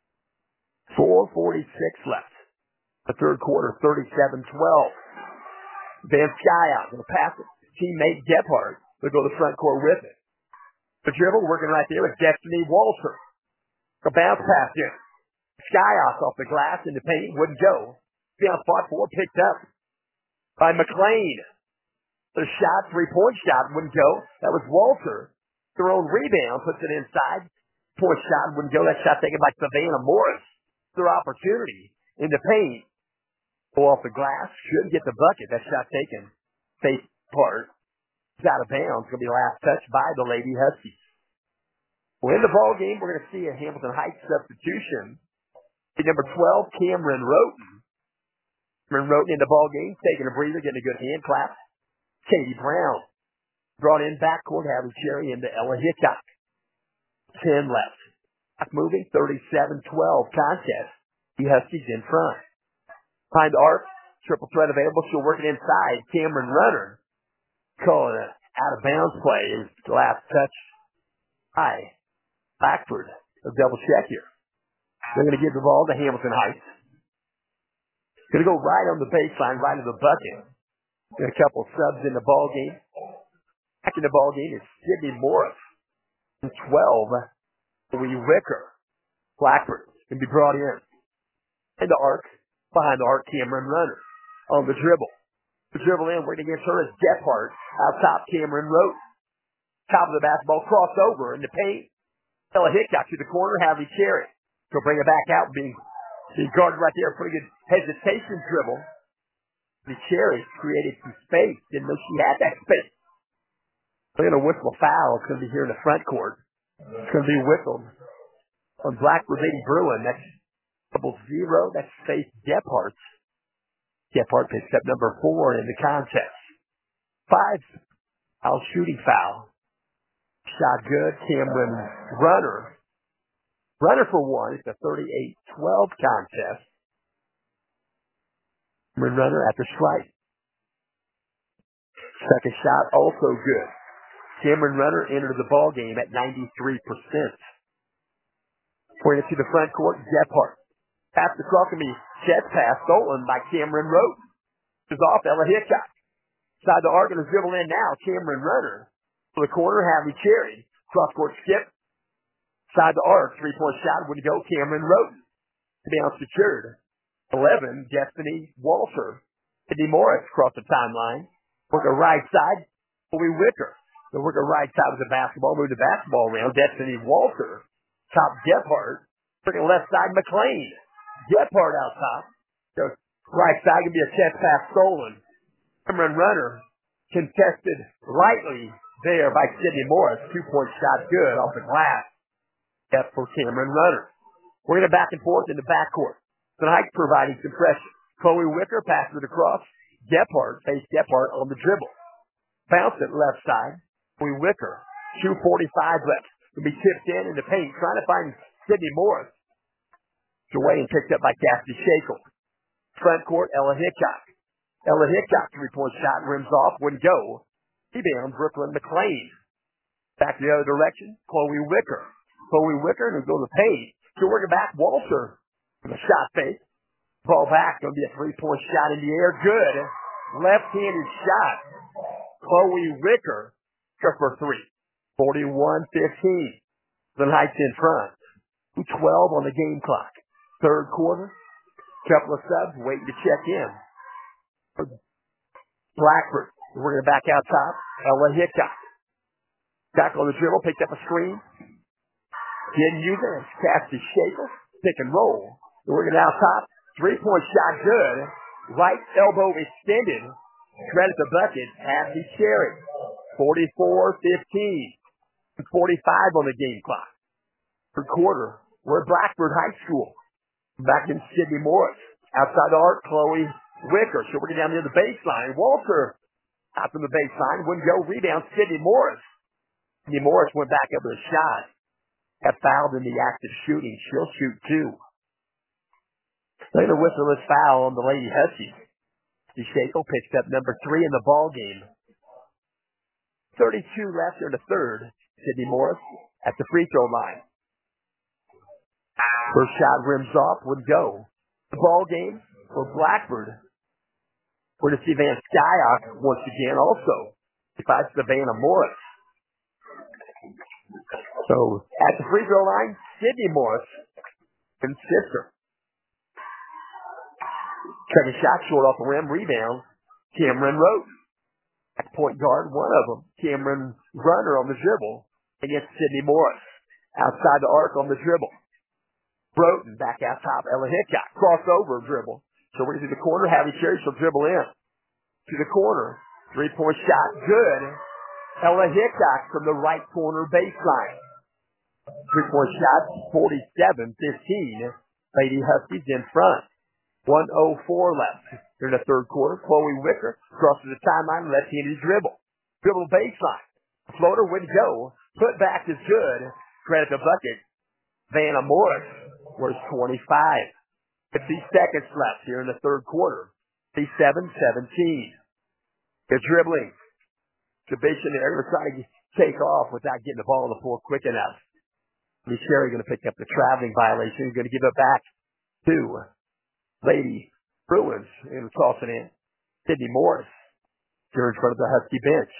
4:46 left. The third quarter, 37-12. Van Sky out. Going to pass it. Teammate Gephardt will go to the front court with it. The dribble working right there with Destiny Walter. A bounce pass in. Sky off the glass in the paint. Wouldn't go. Down fought for. Picked up by McLean. The shot, three-point shot, wouldn't go. That was Walter. Their own rebound, puts it inside. Point shot wouldn't go. That shot taken by Savannah Morris. Their opportunity in the paint. Go off the glass. Shouldn't get the bucket. That shot taken. Face part. It's out of bounds. Going to be last touch by the Lady Huskies. Well, in the ball game, we're going to see a Hamilton Heights substitution. Number 12, Cameron Roten. Cameron Roten in the ball game, taking a breather, getting a good hand clap. Katie Brown brought in backcourt, having Cherry into Ella Hickok. 10 left. Clock moving, 37-12 contest. The Huskies in front. Behind the arc, triple threat available. She'll work it inside. Cameron Runner calling an out-of-bounds play. Is the last touch by Blackford. A double check here. They're going to give the ball to Hamilton Heights. Going to go right on the baseline, right of the bucket. Got a couple subs in the ball game. Back in the ball game is Sydney Morris. And 12, Lee Wicker. Blackford can be brought in. In the arc, behind the arc, Cameron Runner. On the dribble. The dribble in, working against her is Gephardt. Out top, Cameron Roten. Top of the basketball, crossover in the paint. Ella Hickok to the corner, Hadley Cherry. She'll bring it back out, being guarded right there. Pretty good hesitation dribble. The Cherry created some space. Didn't know she had that space. They're going to whistle a foul. It's going to be here in the front court. It's going to be whistled on Blackford Lady Bruin. That's 0. That's Faith Gephardt. Gephardt picks up number 4 in the contest. 5 foul shooting foul. Shot good. Cameron Runner. Runner for 1. It's a 38-12 contest. Cameron Runner at the strike. Second shot also good. Cameron Runner entered the ball game at 93%. Pointed to the front court, Gephardt. Pass across to me. Chest pass stolen by Cameron Roten. Is off Ella Hickok. Side the arc and is dribbled in now. Cameron Runner. To the corner, Hadley Cherry. Cross court skip. Side the arc. 3-point shot. Would go Cameron Roten. Bounce secured. 11, Destiny Walter. Sydney Morris across the timeline. Work a right side. Chloe Wicker. They'll work a right side with the basketball. Move the basketball around. Destiny Walter. Top Gephardt. Working left side McLean. Gephardt out top. So right side can be a chest pass stolen. Cameron Runner contested lightly there by Sydney Morris. 2-point shot good off the glass. That's for Cameron Runner. We're going to back and forth in the backcourt. The Heights providing some pressure. Chloe Wicker passes it across. Gephardt face Gephardt on the dribble. Bounce it left side. Chloe Wicker. 2:45 left. Will be tipped in the paint. Trying to find Sydney Morris. It's away and picked up by Cassie Shackle. Front court, Ella Hickok. Ella Hickok, 3-point shot, rims off, wouldn't go. Rebound, Brooklyn McLean. Back the other direction, Chloe Wicker. Chloe Wicker, who's going to paint. She'll work it back, Walter. With a shot fake. Ball back, going to be a 3-point shot in the air. Good. Left-handed shot. Chloe Wicker for 3. 41-15. The Heights in front. 12 on the game clock. Third quarter. Couple of subs waiting to check in. Blackford. We're going to back out top. Ella Hickok. Back on the dribble. Picked up a screen. Didn't use it. It's Cassie Shackle. Pick and roll. We're going out top. 3-point shot good. Right elbow extended. Credit the bucket. Hadley Cherry. 44-15. 45 on the game clock. Third quarter. We're at Blackford High School. Back in Sydney Morris. Outside the arc, Chloe Wicker. She'll bring it down near the baseline. Walter out from the baseline. Wouldn't go. Rebound, Sydney Morris. Sydney Morris went back up with a shot. got fouled in the act of shooting. She'll shoot 2. They're going to whistle this foul on the Lady Huskies. Shakel picks up number 3 in the ball game. 32 left in the third. Sydney Morris at the free throw line. First shot rims off, would go. The ball game for Blackford. We're to see Van Skyhock once again also. He fights Savannah Morris. So at the free throw line, Sydney Morris and sister. Second shot short off the rim, rebound. Cameron Roten. At point guard, one of them. Cameron Runner on the dribble against Sydney Morris. Outside the arc on the dribble. Roten back out top. Ella Hickok. Crossover dribble. So we're to the corner. Hallie Cherry, she'll dribble in. To the corner. 3-point shot. Good. Ella Hickok from the right corner baseline. 3-point shot. 47-15. Lady Huskies in front. 1:04 left. During the third quarter, Chloe Wicker crosses the timeline, left-handed dribble. Dribble baseline. Floater would go. Put back is good. Credit the bucket. Vanna Morris was 25. 50 seconds left here in the third quarter. 37-17. They're dribbling. Exhibition there. They're trying to take off without getting the ball on the floor quick enough. Miss Sherry going to pick up the traveling violation. He's going to give it back to Lady Bruins and tossing in. Sydney Morris here in front of the Husky bench.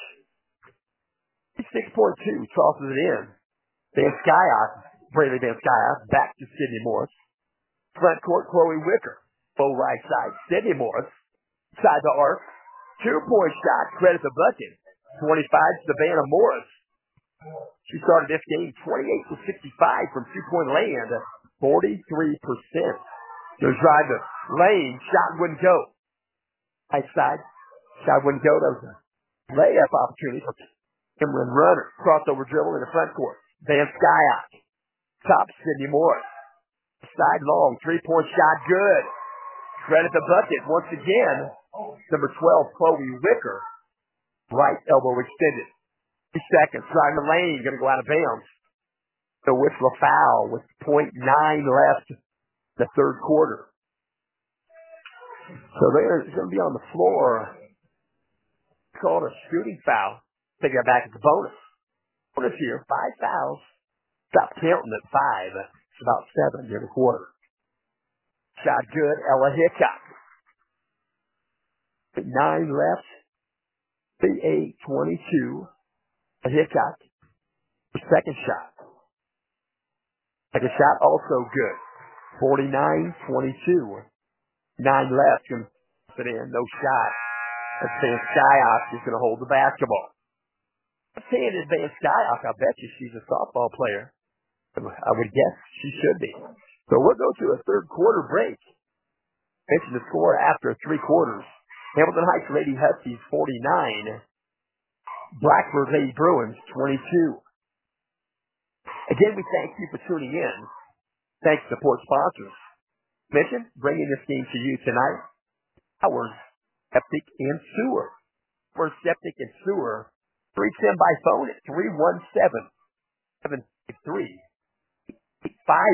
6.2 tosses it in. Van Skyhock, Braley Van Skyhock, back to Sydney Morris. Front court, Chloe Wicker. Full right side, Sydney Morris. Side the arc. 2-point shot, credit the bucket. 25, Savannah Morris. She started this game 28-65 from 2-point land. 43%. They'll drive the lane. Shot wouldn't go. Right side. Shot wouldn't go. That was a layup opportunity for Cameron Runner. Crossover dribble in the front court. Van Skyhock. Top Sydney Morris. Side long. 3-point shot. Good. Credit the bucket. Once again, number 12, Chloe Wicker. Right elbow extended. 2 seconds. Driving the lane. Going to go out of bounds. So whistle a foul with 0.9 left. The third quarter. So they're going to be on the floor. Called a shooting foul. Take that back as a bonus. Bonus here, 5 fouls. Stop counting at 5. It's about 7 in the quarter. Shot good, Ella Hickok. 9 left. 38-22. Hickok. Second shot. Second shot also good. 49-22. 9 left. And put in. No shot. That's Van Skyhock is going to hold the basketball. I'm saying it's Van Skyhock. I bet you she's a softball player. I would guess she should be. So we'll go to a third quarter break. Mention the score after 3 quarters. Hamilton Heights Lady Huskies 49. Blackford Lady Bruins 22. Again, we thank you for tuning in. Thanks to support sponsors. Mention bringing this game to you tonight. Ours, Septic and Sewer. For Septic and Sewer, reach them by phone at 317-753-858.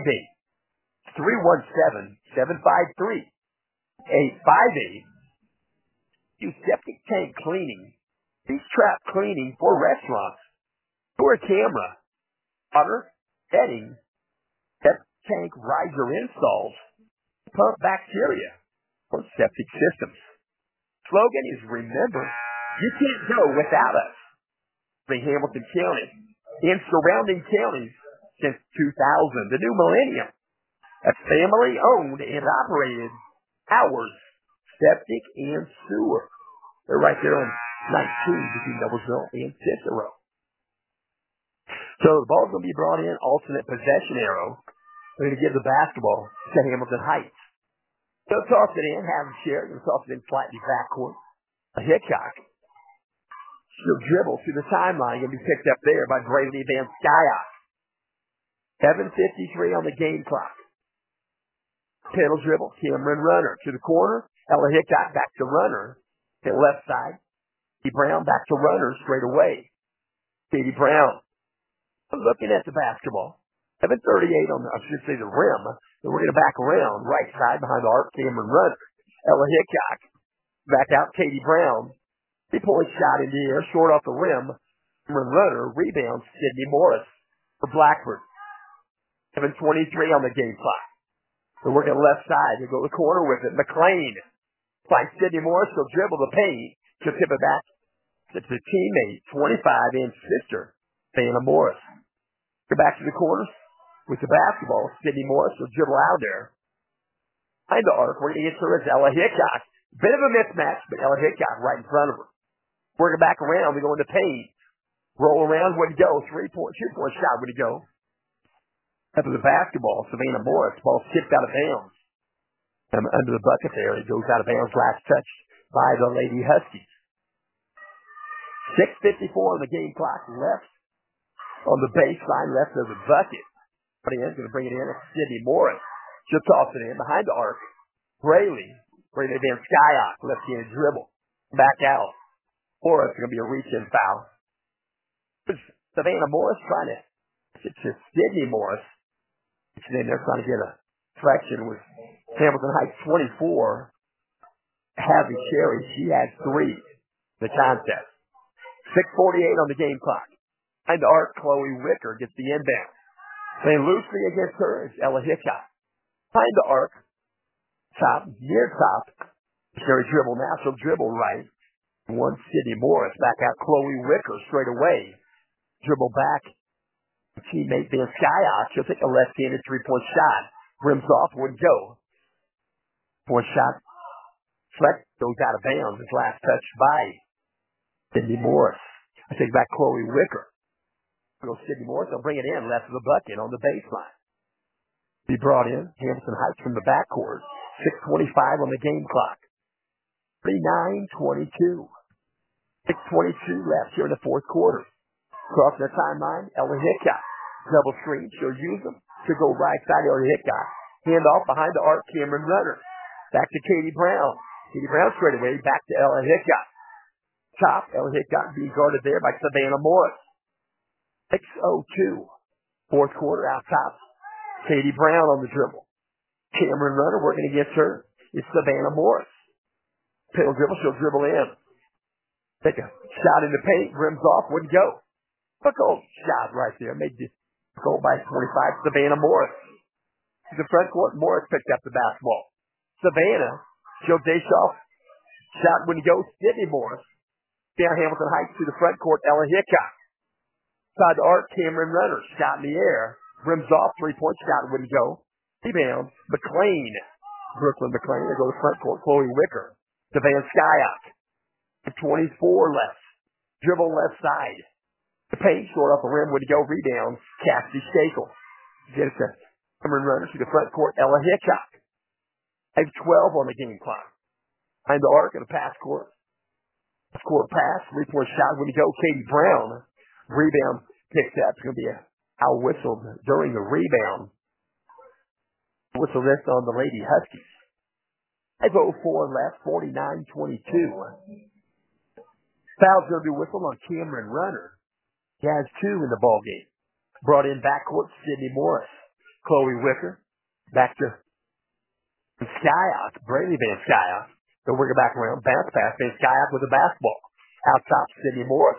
317-753-858. Do septic tank cleaning, lease trap cleaning for restaurants, door camera, water, bedding, septic tank riser installs, pump bacteria, or septic systems. Slogan is remember, you can't go without us. The Hamilton County and surrounding counties since 2000, the new millennium. That's family owned and operated. Ours, Septic and Sewer. They're right there on 19 between Noblesville and Cicero. So the ball's going to be brought in, alternate possession arrow. They're going to give the basketball to Hamilton Heights. They'll toss it in, have them share. They'll toss it in slightly backcourt. A Hickok. She'll dribble through the timeline. Going to be picked up there by Braley Van Skyhock. 7:53 on the game clock. Pedal dribble. Cameron Runner to the corner. Ella Hickok back to Runner. To the left side. Katie Brown back to Runner straight away. Katie Brown looking at the basketball. 7:38 on the, I should say the rim. Then we're going to back around, right side behind the arc, Cameron Runner. Ella Hickok. Back out, Katie Brown. 3-point shot in the air, short off the rim. Cameron Runner rebounds Sydney Morris for Blackford. 7:23 on the game clock. They're working left side. They go to the corner with it. McLean finds Sydney Morris. She'll dribble the paint. She'll tip it back to the teammate, 25-inch sister, Savannah Morris. Go back to the corners with the basketball. Sydney Morris will dribble out there. Behind the arc, we're going to get to her is Ella Hickok. Bit of a mismatch, but Ella Hickok right in front of her. Working back around, we go into paint. Roll around, where to go. 2-point shot, where to go. After the basketball, Savannah Morris, ball tipped out of bounds. And under the bucket there, it goes out of bounds. Last touch by the Lady Huskies. 6:54 on the game clock left on the baseline, left of the bucket. But he's going to bring it in. It's Sydney Morris. She'll toss it in behind the arc. Braley Van Skyok, left-handed dribble. Back out. Morris going to be a reach-in foul. Savannah Morris trying to get to Sydney Morris. And they're trying to get a fraction with Hamilton Heights 24. Happy Cherry, she has 3 in the contest. 6:48 on the game clock. Behind the arc, Chloe Wicker gets the inbound. Playing loosely against her is Ella Hickok. Behind the arc, near top, Cherry dribble now, she'll dribble right. One Sydney Morris, back out Chloe Wicker straight away. Dribble back. Teammate Van Skyok, she'll take a left-handed 3-point shot. Rims off, wouldn't go. Point shot. Fleck goes out of bounds. His last touch by Sydney Morris. I take back Chloe Wicker. Go Sydney Morris. They'll bring it in left of the bucket on the baseline. Be brought in. Hamilton Heights from the backcourt. 6:25 on the game clock. 39-22. 6:22 left here in the fourth quarter. Crossing the timeline, Ella Hickok. Double screen. She'll use them. She'll go right side, Ella Hickok. Hand off behind the arc, Cameron Runner. Back to Katie Brown. Katie Brown straight away. Back to Ella Hickok. Top. Ella Hickok being guarded there by Savannah Morris. 6:02. Fourth quarter out top. Katie Brown on the dribble. Cameron Runner working against her is Savannah Morris. Pill dribble. She'll dribble in. Take a shot in the paint. Rims off. Wouldn't go. Difficult shot right there. Made the goal by 25. Savannah Morris. To the front court. Morris picked up the basketball. Savannah. She'll dish off. Shot wouldn't go. Sydney Morris. Down Hamilton Heights to the front court. Ella Hickok. Side the arc. Cameron Runner. Shot in the air. Rims off. 3-point shot wouldn't go. Rebound. McLean. Brooklyn McLean. They go to the front court. Chloe Wicker. To Van Skyok. 24 left. Dribble left side. The paint short off the rim would go. Rebound. Cassie Shakel. Get it to Cameron Runner to the front court. Ella Hickok. 5:12 on the game clock. Behind the arc and a pass court. Score pass. 3-point shot would go. Katie Brown. Rebound picked up. It's going to be a foul whistle during the rebound. Whistle this on the Lady Huskies. 5:04 left. 49-22. Foul's going to be whistled on Cameron Runner. He has 2 in the ball game. Brought in backcourt, Sydney Morris. Chloe Wicker. Back to Skyok. Braley Van Skyok. They'll work it back around. Bounce pass. Van Skyok with the basketball. Out top, Sydney Morris.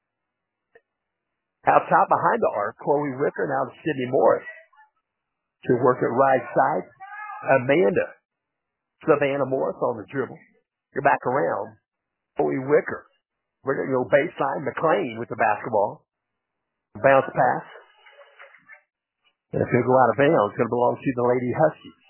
Out top behind the arc, Chloe Wicker. Now to Sydney Morris. To work it right side. Amanda. Savannah Morris on the dribble. You're back around. Chloe Wicker. We're going to go baseline. McLean with the basketball. Bounce pass. And if it'll go out of bounds, it's going to belong to the Lady Huskies.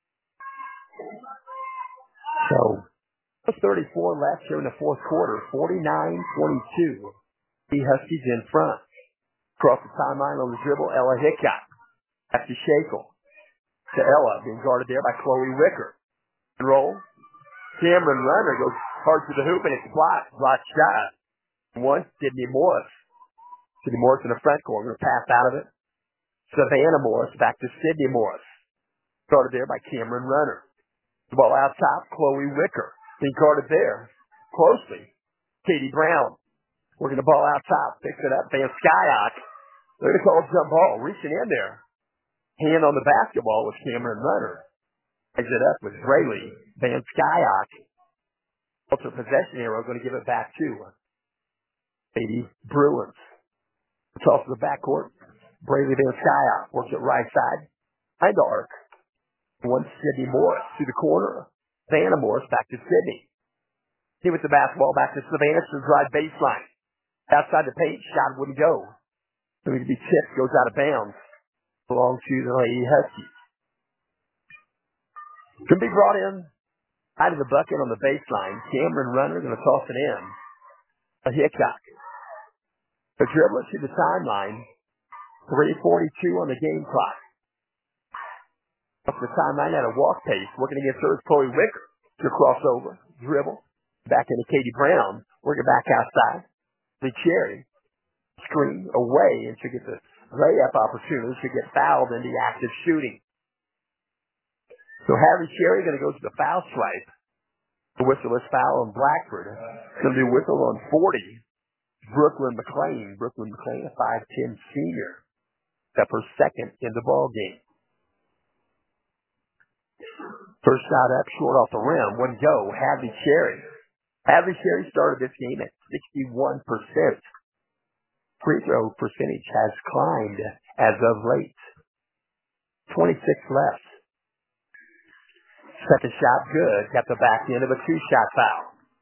So, 34 left here in the fourth quarter. 49-22. The Huskies in front. Across the timeline on the dribble, Ella Hickok. Back to Shakel. To Ella, being guarded there by Chloe Wicker. And roll. Cameron Runner goes hard to the hoop, and it's blocked. Blocked shot. One, Sydney Morris. Sydney Morris in the front court. We're going to pass out of it. Savannah Morris back to Sydney Morris. Guarded there by Cameron Runner. The ball out top, Chloe Wicker. Being guarded there closely. Katie Brown. Working the ball out top. Picks it up. Van Skyok. They're going to call a jump ball. Reaching in there. Hand on the basketball with Cameron Runner. Ties it up with Braley Van Skyok. Also possession arrow, going to give it back to Lady Bruins. Toss to the backcourt. Braley Van Skyok works it right side. Behind the arc. One Sydney Morris to the corner. Savannah Morris back to Sydney. He with the basketball back to Savannah to the drive baseline. Outside the paint, shot wouldn't go. So it could be tipped, goes out of bounds. Belongs to the Lady Huskies. Can be brought in out of the bucket on the baseline. Cameron Runner going to toss it in. A Hickok. A dribbler to the timeline. 3:42 on the game clock. Up the timeline at a walk pace. Working against her is Chloe Wicker. To crossover. Dribble. Back into Katie Brown. Working back outside. The Cherry. Screen away. And she gets a layup opportunity. She gets fouled into active shooting. So Harry Cherry going to go to the foul stripe. The whistle is foul on Blackford. It's going to be whistle on 40. Brooklyn McLean. Brooklyn McLean, a 5'10 senior. That's her second in the ball game. First shot up, short off the rim. One go. Hadley Cherry. Hadley Cherry started this game at 61%. Free throw percentage has climbed as of late. 26 left. Second shot good. Got the back end of a two-shot foul.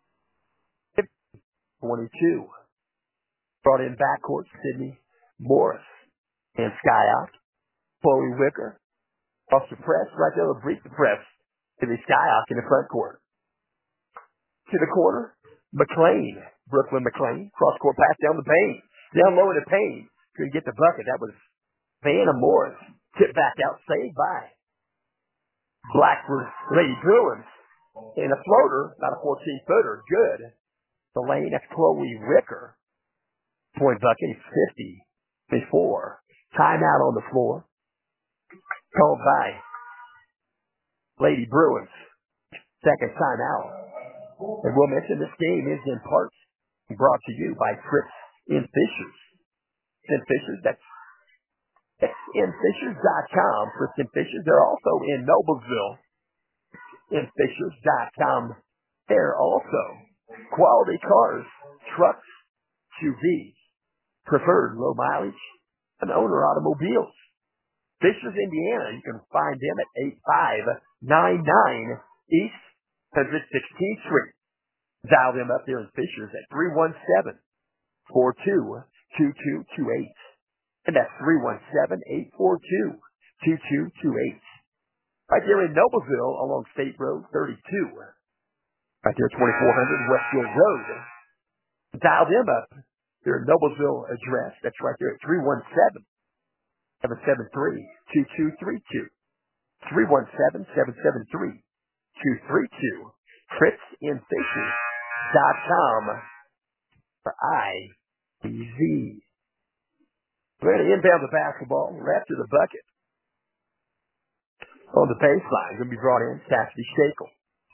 22. Brought in backcourt Sydney Morris and Skyok. Chloe Wicker. Off the press. Right there to break the press. To the Skyok in the front court. To the corner. McLean. Brooklyn McLean. Cross-court pass down the paint. Down low in the paint. Couldn't get the bucket. That was Vanna Morris. Tipped back out. Saved by Blackford Lady Bruins. And a floater. About a 14-footer. Good. The lane. That's Chloe Wicker. Point bucket is 50-4. Timeout on the floor. Called by Lady Bruins. Second timeout. And we'll mention this game is in part brought to you by Fritz in Fishers. In Fishers, that's FritzInFishers.com. Fritz in Fishers. They're also in Noblesville. InFishers.com. They're also quality cars, trucks, SUVs. Preferred low mileage and owner automobiles. Fishers, Indiana. You can find them at 8599 East 116th Street. Dial them up there in Fishers at 317-422228. And that's 317-842-2228. Right there in Noblesville along State Road 32. Right there, 2400 Westfield Road. Dial them up. Their Noblesville address. That's right there at 317-773-2232. 317-773-2232. FritzInFishers.com for IBZ. We're going to inbound the basketball left to the bucket. On the baseline, going to be brought in Cassidy Shakel.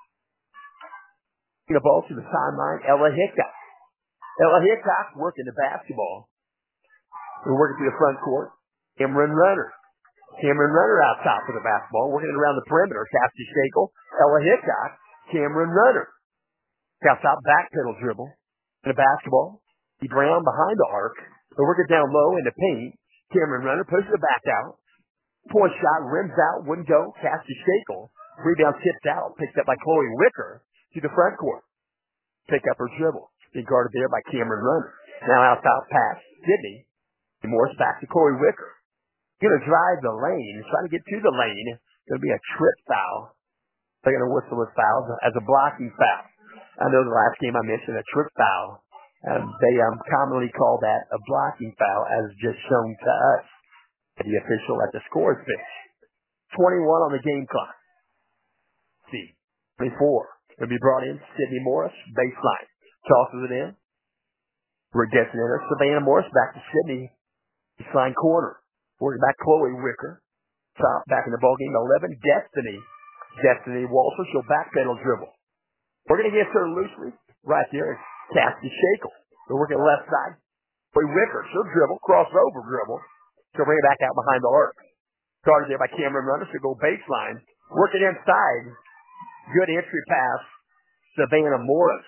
The ball to the timeline, Ella Hickok. Ella Hickok working the basketball. We're working to the front court. Cameron Runner. Cameron Runner out top of the basketball, working it around the perimeter. Cassidy Shakel, Ella Hickok, Cameron Runner. Out top back pedal dribble. In the basketball. D. Brown behind the arc. They work it down low in the paint. Cameron Runner pushes it back out. Point shot, rims out, wouldn't go. Cassidy Shakel. Rebound tipped out, picked up by Chloe Wicker to the front court. Pick up her dribble. Being guarded there by Cameron Runner. Now out top pass. Sydney. Morris back to Chloe Wicker. Going to drive the lane. Trying to get to the lane. Going to be a trip foul. They're going to whistle this foul as a blocking foul. I know the last game I mentioned a trip foul. They commonly call that a blocking foul, as just shown to us. The official at the scores bench. 21 on the game clock. See, 24. Going to be brought in. Sydney Morris, baseline. Tosses it in. We're guessing in her. Savannah Morris back to Sydney. Baseline corner. Working back Chloe Wicker. Top back in the ballgame. 11. Destiny Walter. She'll backpedal dribble. We're going to get her loosely. Right there. Cassidy Shakel. They're working left side. Chloe Wicker. She'll dribble. Crossover dribble. She'll bring it back out behind the arc. Started there by Cameron Runner, so go baseline. Working inside. Good entry pass. Savannah Morris.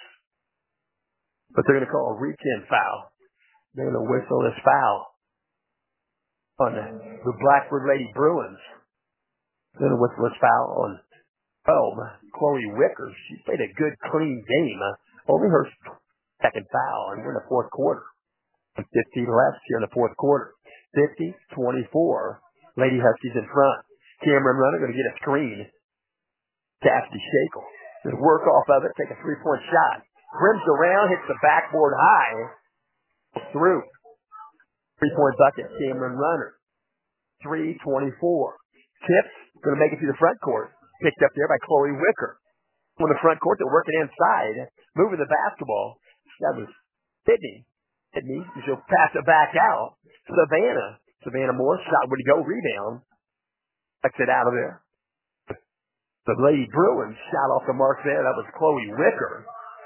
But they're going to call a reach-in foul. They're going to whistle this foul on the Blackbird Lady Bruins. They're going to whistle this foul on Chloe Wickers. She played a good, clean game. Only her second foul, and we're in the fourth quarter. 15 left here in the fourth quarter. 50-24. Lady Huskies in front. Cameron Runner going to get a screen. Cassidy Shackle. Going to work off of it, take a three-point shot. Rims around, hits the backboard high. Through. Three-point bucket, Cameron Runner. 3-24. Tips, going to make it to the front court. Picked up there by Chloe Wicker. On the front court, they're working inside. Moving the basketball. That was Sydney. She'll pass it back out. Savannah Moore, shot would go, rebound. Tucks it out of there. The Lady Bruins shot off the mark there. That was Chloe Wicker.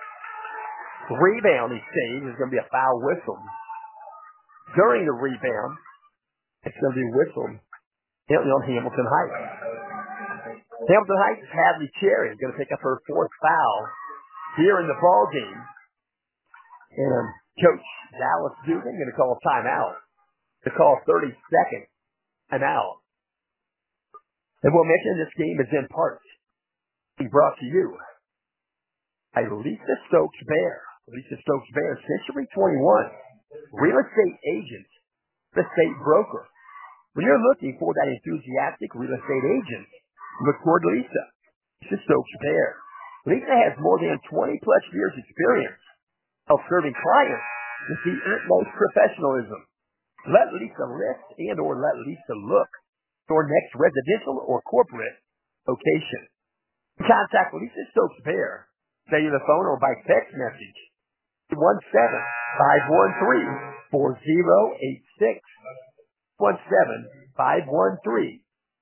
Rebound, he saves. There's going to be a foul whistle. During the rebound, it's going to be whistled on Hamilton Heights. Hamilton Heights, Hadley Cherry, going to pick up her fourth foul here in the ball game. And Coach Dallas Dugan going to call a timeout. To call 30 seconds an out. And we'll mention this game is in part being brought to you by Lisa Stokes Bear. Lisa Stokes Bear, Century 21, real estate agent, real estate broker. When you're looking for that enthusiastic real estate agent, look toward Lisa. Lisa Stokes Bear. Lisa has more than 20 plus years experience of serving clients with the utmost professionalism. Let Lisa list and or let Lisa look for next residential or corporate location. Contact Lisa Stokes Bear. Cellular phone or by text message. 1-513-4086. 1-513-4086.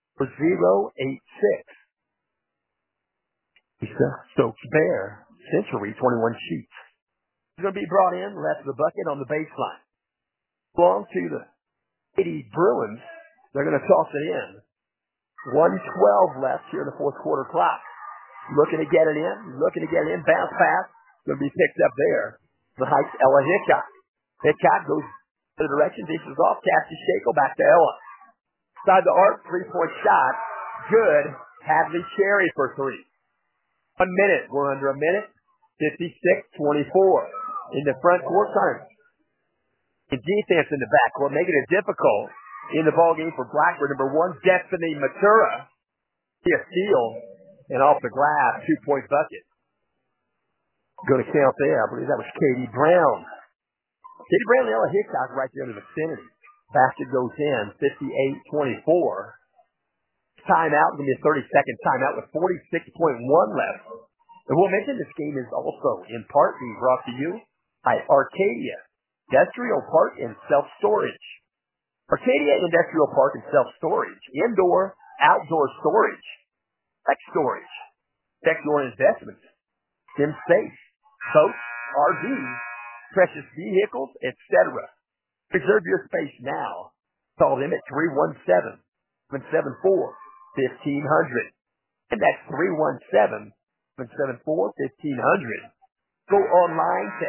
Lisa Stokes Bear, Century 21 sheets. He's going to be brought in, left the bucket on the baseline. Belong to the Lady Bruins. They're going to toss it in. 1:12 left here in the fourth quarter clock. Looking to get it in. Bounce pass. Going to be picked up there. The Heights, Ella Hickok. Hickok goes to the direction. Dishes off. Cassie Shackle back to Ella. Side the arc. Three-point shot. Good. Hadley Cherry for three. 1 minute. We're under a minute. 56-24. In the front court time. The defense in the backcourt making it difficult in the ballgame for Blackbird. Number 1, Destiny Matura. A steal and off the glass, 2-point bucket. Going to count there. I believe that was Katie Brown. Katie Brown and Ella Hickok right there in the vicinity. Basket goes in, 58-24. Timeout, going to be a 30-second timeout with 46.1 left. And we'll mention this game is also in part being brought to you by Arcadia Industrial Park and Self-Storage. Arcadia Industrial Park and Self-Storage. Indoor, outdoor storage. Tech storage. Tech your investments. Sim safe. Boats, RVs, precious vehicles, etc. Reserve your space now. Call them at 317-774-1500. And that's 317-774-1500. Go online to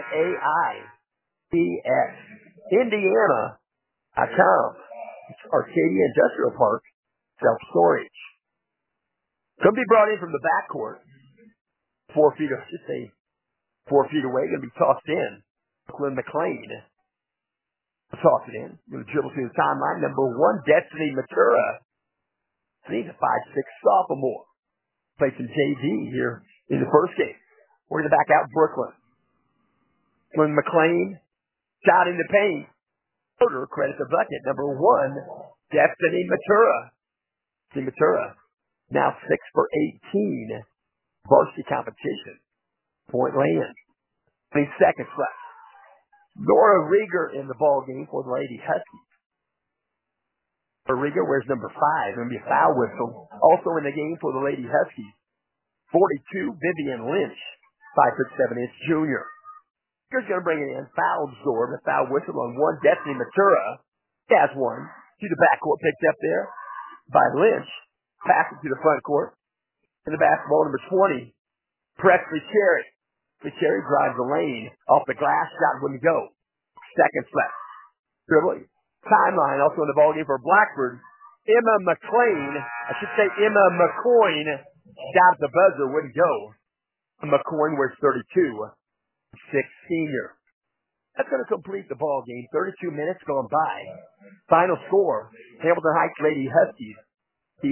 AIPSIndiana.com. It's Arcadia Industrial Park Self-Storage. Going to be brought in from the backcourt. 4 feet, I should say 4 feet away. Going to be tossed in. Brooklyn McLean. Toss it in. Going to dribble through the timeline. Number 1, Destiny Matura. He's a 5'6" sophomore. Played some JV here in the first game. We're going to back out Brooklyn. Brooklyn McLean. Shot in the paint. Order credit the bucket. Number 1, Destiny Matura. Destiny Matura. Now 6 for 18. Varsity competition. Point land. 20 seconds left. Nora Rieger in the ball game for the Lady Huskies. Nora Rieger wears number 5. Going to be a foul whistle. Also in the game for the Lady Huskies. 42, Vivian Lynch. 5'7" junior. Rieger's going to bring it in. Foul absorbed. A foul whistle on 1. Destiny Matura. Has one. To the backcourt picked up there by Lynch. Pass it to the front court. In the basketball, number 20, Presley Cherry. The Cherry drives the lane off the glass. Shot wouldn't go. Seconds left. Dribbling. Timeline also in the ballgame for Blackford. Emma Emma McCoyne. Shot at the buzzer wouldn't go. McCoyne wears 32. 6 senior. That's going to complete the ball game. 32 minutes gone by. Final score: Hamilton Heights Lady Huskies, the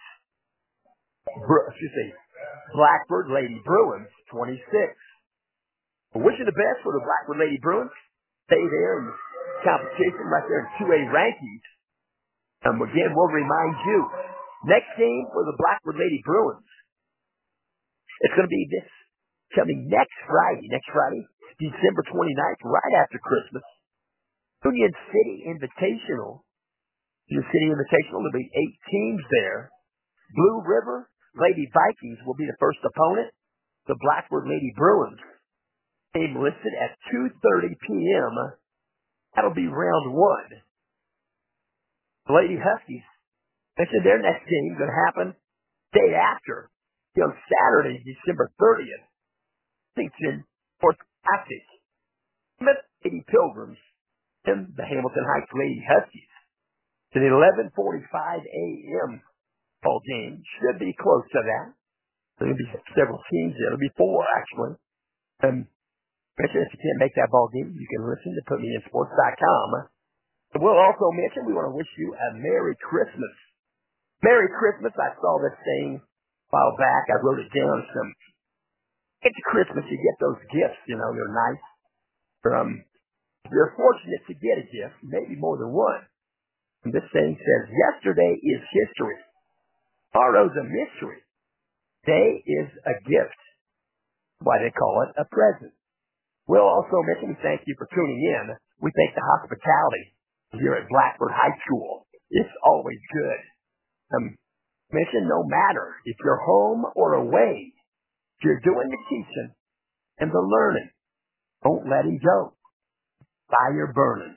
8. Blackford Lady Bruins, 26. Wishing the best for the Blackford Lady Bruins. Stay there in competition right there in 2A rankings. Again, we'll remind you, next game for the Blackford Lady Bruins, it's going to be this coming next Friday, December 29th, right after Christmas. Union City Invitational. There'll be 8 teams there. Blue River Lady Vikings will be the first opponent. The Blackford Lady Bruins. Game listed at 2:30 p.m. That'll be round 1. The Lady Huskies mentioned their next game going to happen day after. On Saturday, December 30th. Lexington, North Attic. Lady Pilgrims and the Hamilton Heights Lady Huskies. It's an 11:45 a.m. ball game. Should be close to that. There'll be several teams there. There'll be 4, actually. Mention if you can't make that ball game, you can listen to PutMeInSports.com. We'll also mention we want to wish you a Merry Christmas. Merry Christmas. I saw this thing a while back. I wrote it down. It's Christmas. You get those gifts, they're nice. You're fortunate to get a gift, maybe more than one. And this thing says, yesterday is history. Tomorrow's a mystery. Today is a gift. Why they call it a present. We'll also mention we thank you for tuning in. We thank the hospitality here at Blackford High School. It's always good. Mention no matter if you're home or away, if you're doing the teaching and the learning, don't let him go. Fire burning.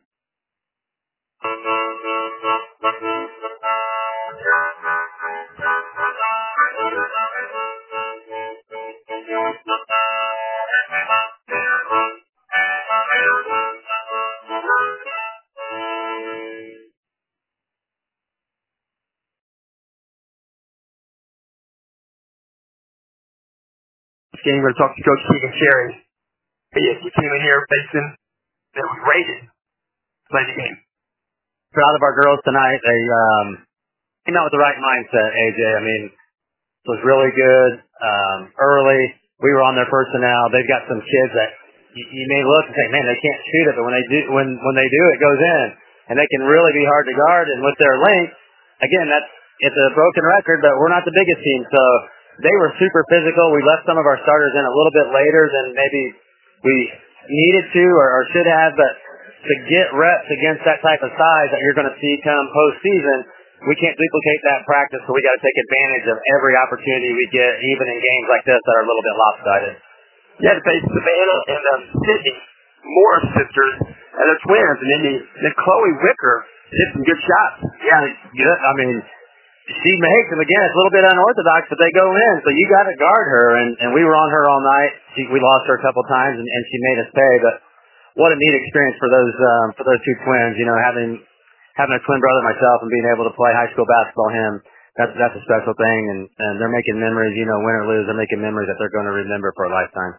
This game, we're going to talk to Coach Stephen Cherry. ASU team in here facing that was rated to play the game. Proud of our girls tonight. They came out with the right mindset, AJ. I mean, it was really good. Early, we were on their personnel. They've got some kids that you may look and say, man, they can't shoot it, but when they do, it goes in, and they can really be hard to guard. And with their length, again, it's a broken record, but we're not the biggest team, so they were super physical. We left some of our starters in a little bit later than maybe we needed to or should have, but to get reps against that type of size that you're going to see come postseason, we can't duplicate that practice, so we got to take advantage of every opportunity we get, even in games like this that are a little bit lopsided. You had to face Savannah and Sydney Morris sisters and the twins, and then Chloe Wicker hit some good shots. Yeah, I mean, she makes them again. It's a little bit unorthodox, but they go in, so you got to guard her, and we were on her all night. We lost her a couple times, and she made us pay, but what a neat experience for those two twins, having a twin brother myself and being able to play high school basketball that's a special thing, and they're making memories, win or lose, they're making memories that they're going to remember for a lifetime.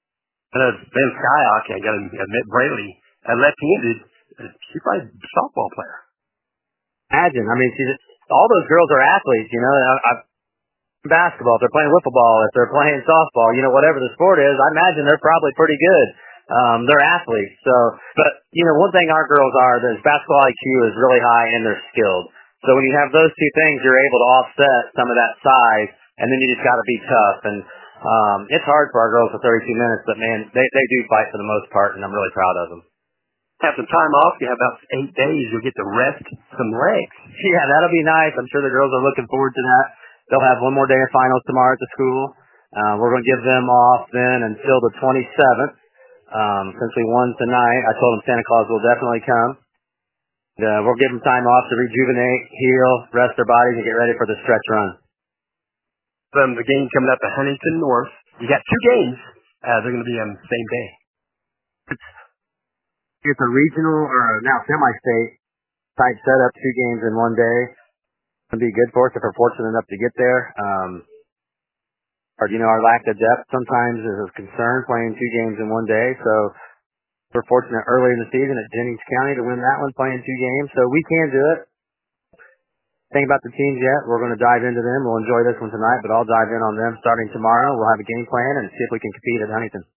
Ben Skyhawk, I got to admit, Braley, left-handed, she's probably a softball player. Imagine, I mean, all those girls are athletes, basketball, if they're playing wiffle ball, if they're playing softball, whatever the sport is, I imagine they're probably pretty good. They're athletes. So, but, one thing our girls are, their basketball IQ is really high and they're skilled. So when you have those two things, you're able to offset some of that size, and then you just got to be tough. And it's hard for our girls for 32 minutes, but man, they do fight for the most part, and I'm really proud of them. Have some time off. You have about 8 days. You'll get to rest some legs. Yeah, that'll be nice. I'm sure the girls are looking forward to that. They'll have one more day of finals tomorrow at the school. We're going to give them off then until the 27th. Since we won tonight, I told them Santa Claus will definitely come. We'll give them time off to rejuvenate, heal, rest their bodies, and get ready for the stretch run. The game coming up at Huntington North. You got 2 games. They're going to be on the same day. It's a regional or now semi-state type setup, 2 games in one day. It'll be good for us if we're fortunate enough to get there. Our lack of depth sometimes is a concern playing 2 games in one day. So we're fortunate early in the season at Jennings County to win that one playing 2 games. So we can do it. Think about the teams yet. We're going to dive into them. We'll enjoy this one tonight, but I'll dive in on them starting tomorrow. We'll have a game plan and see if we can compete at Huntington.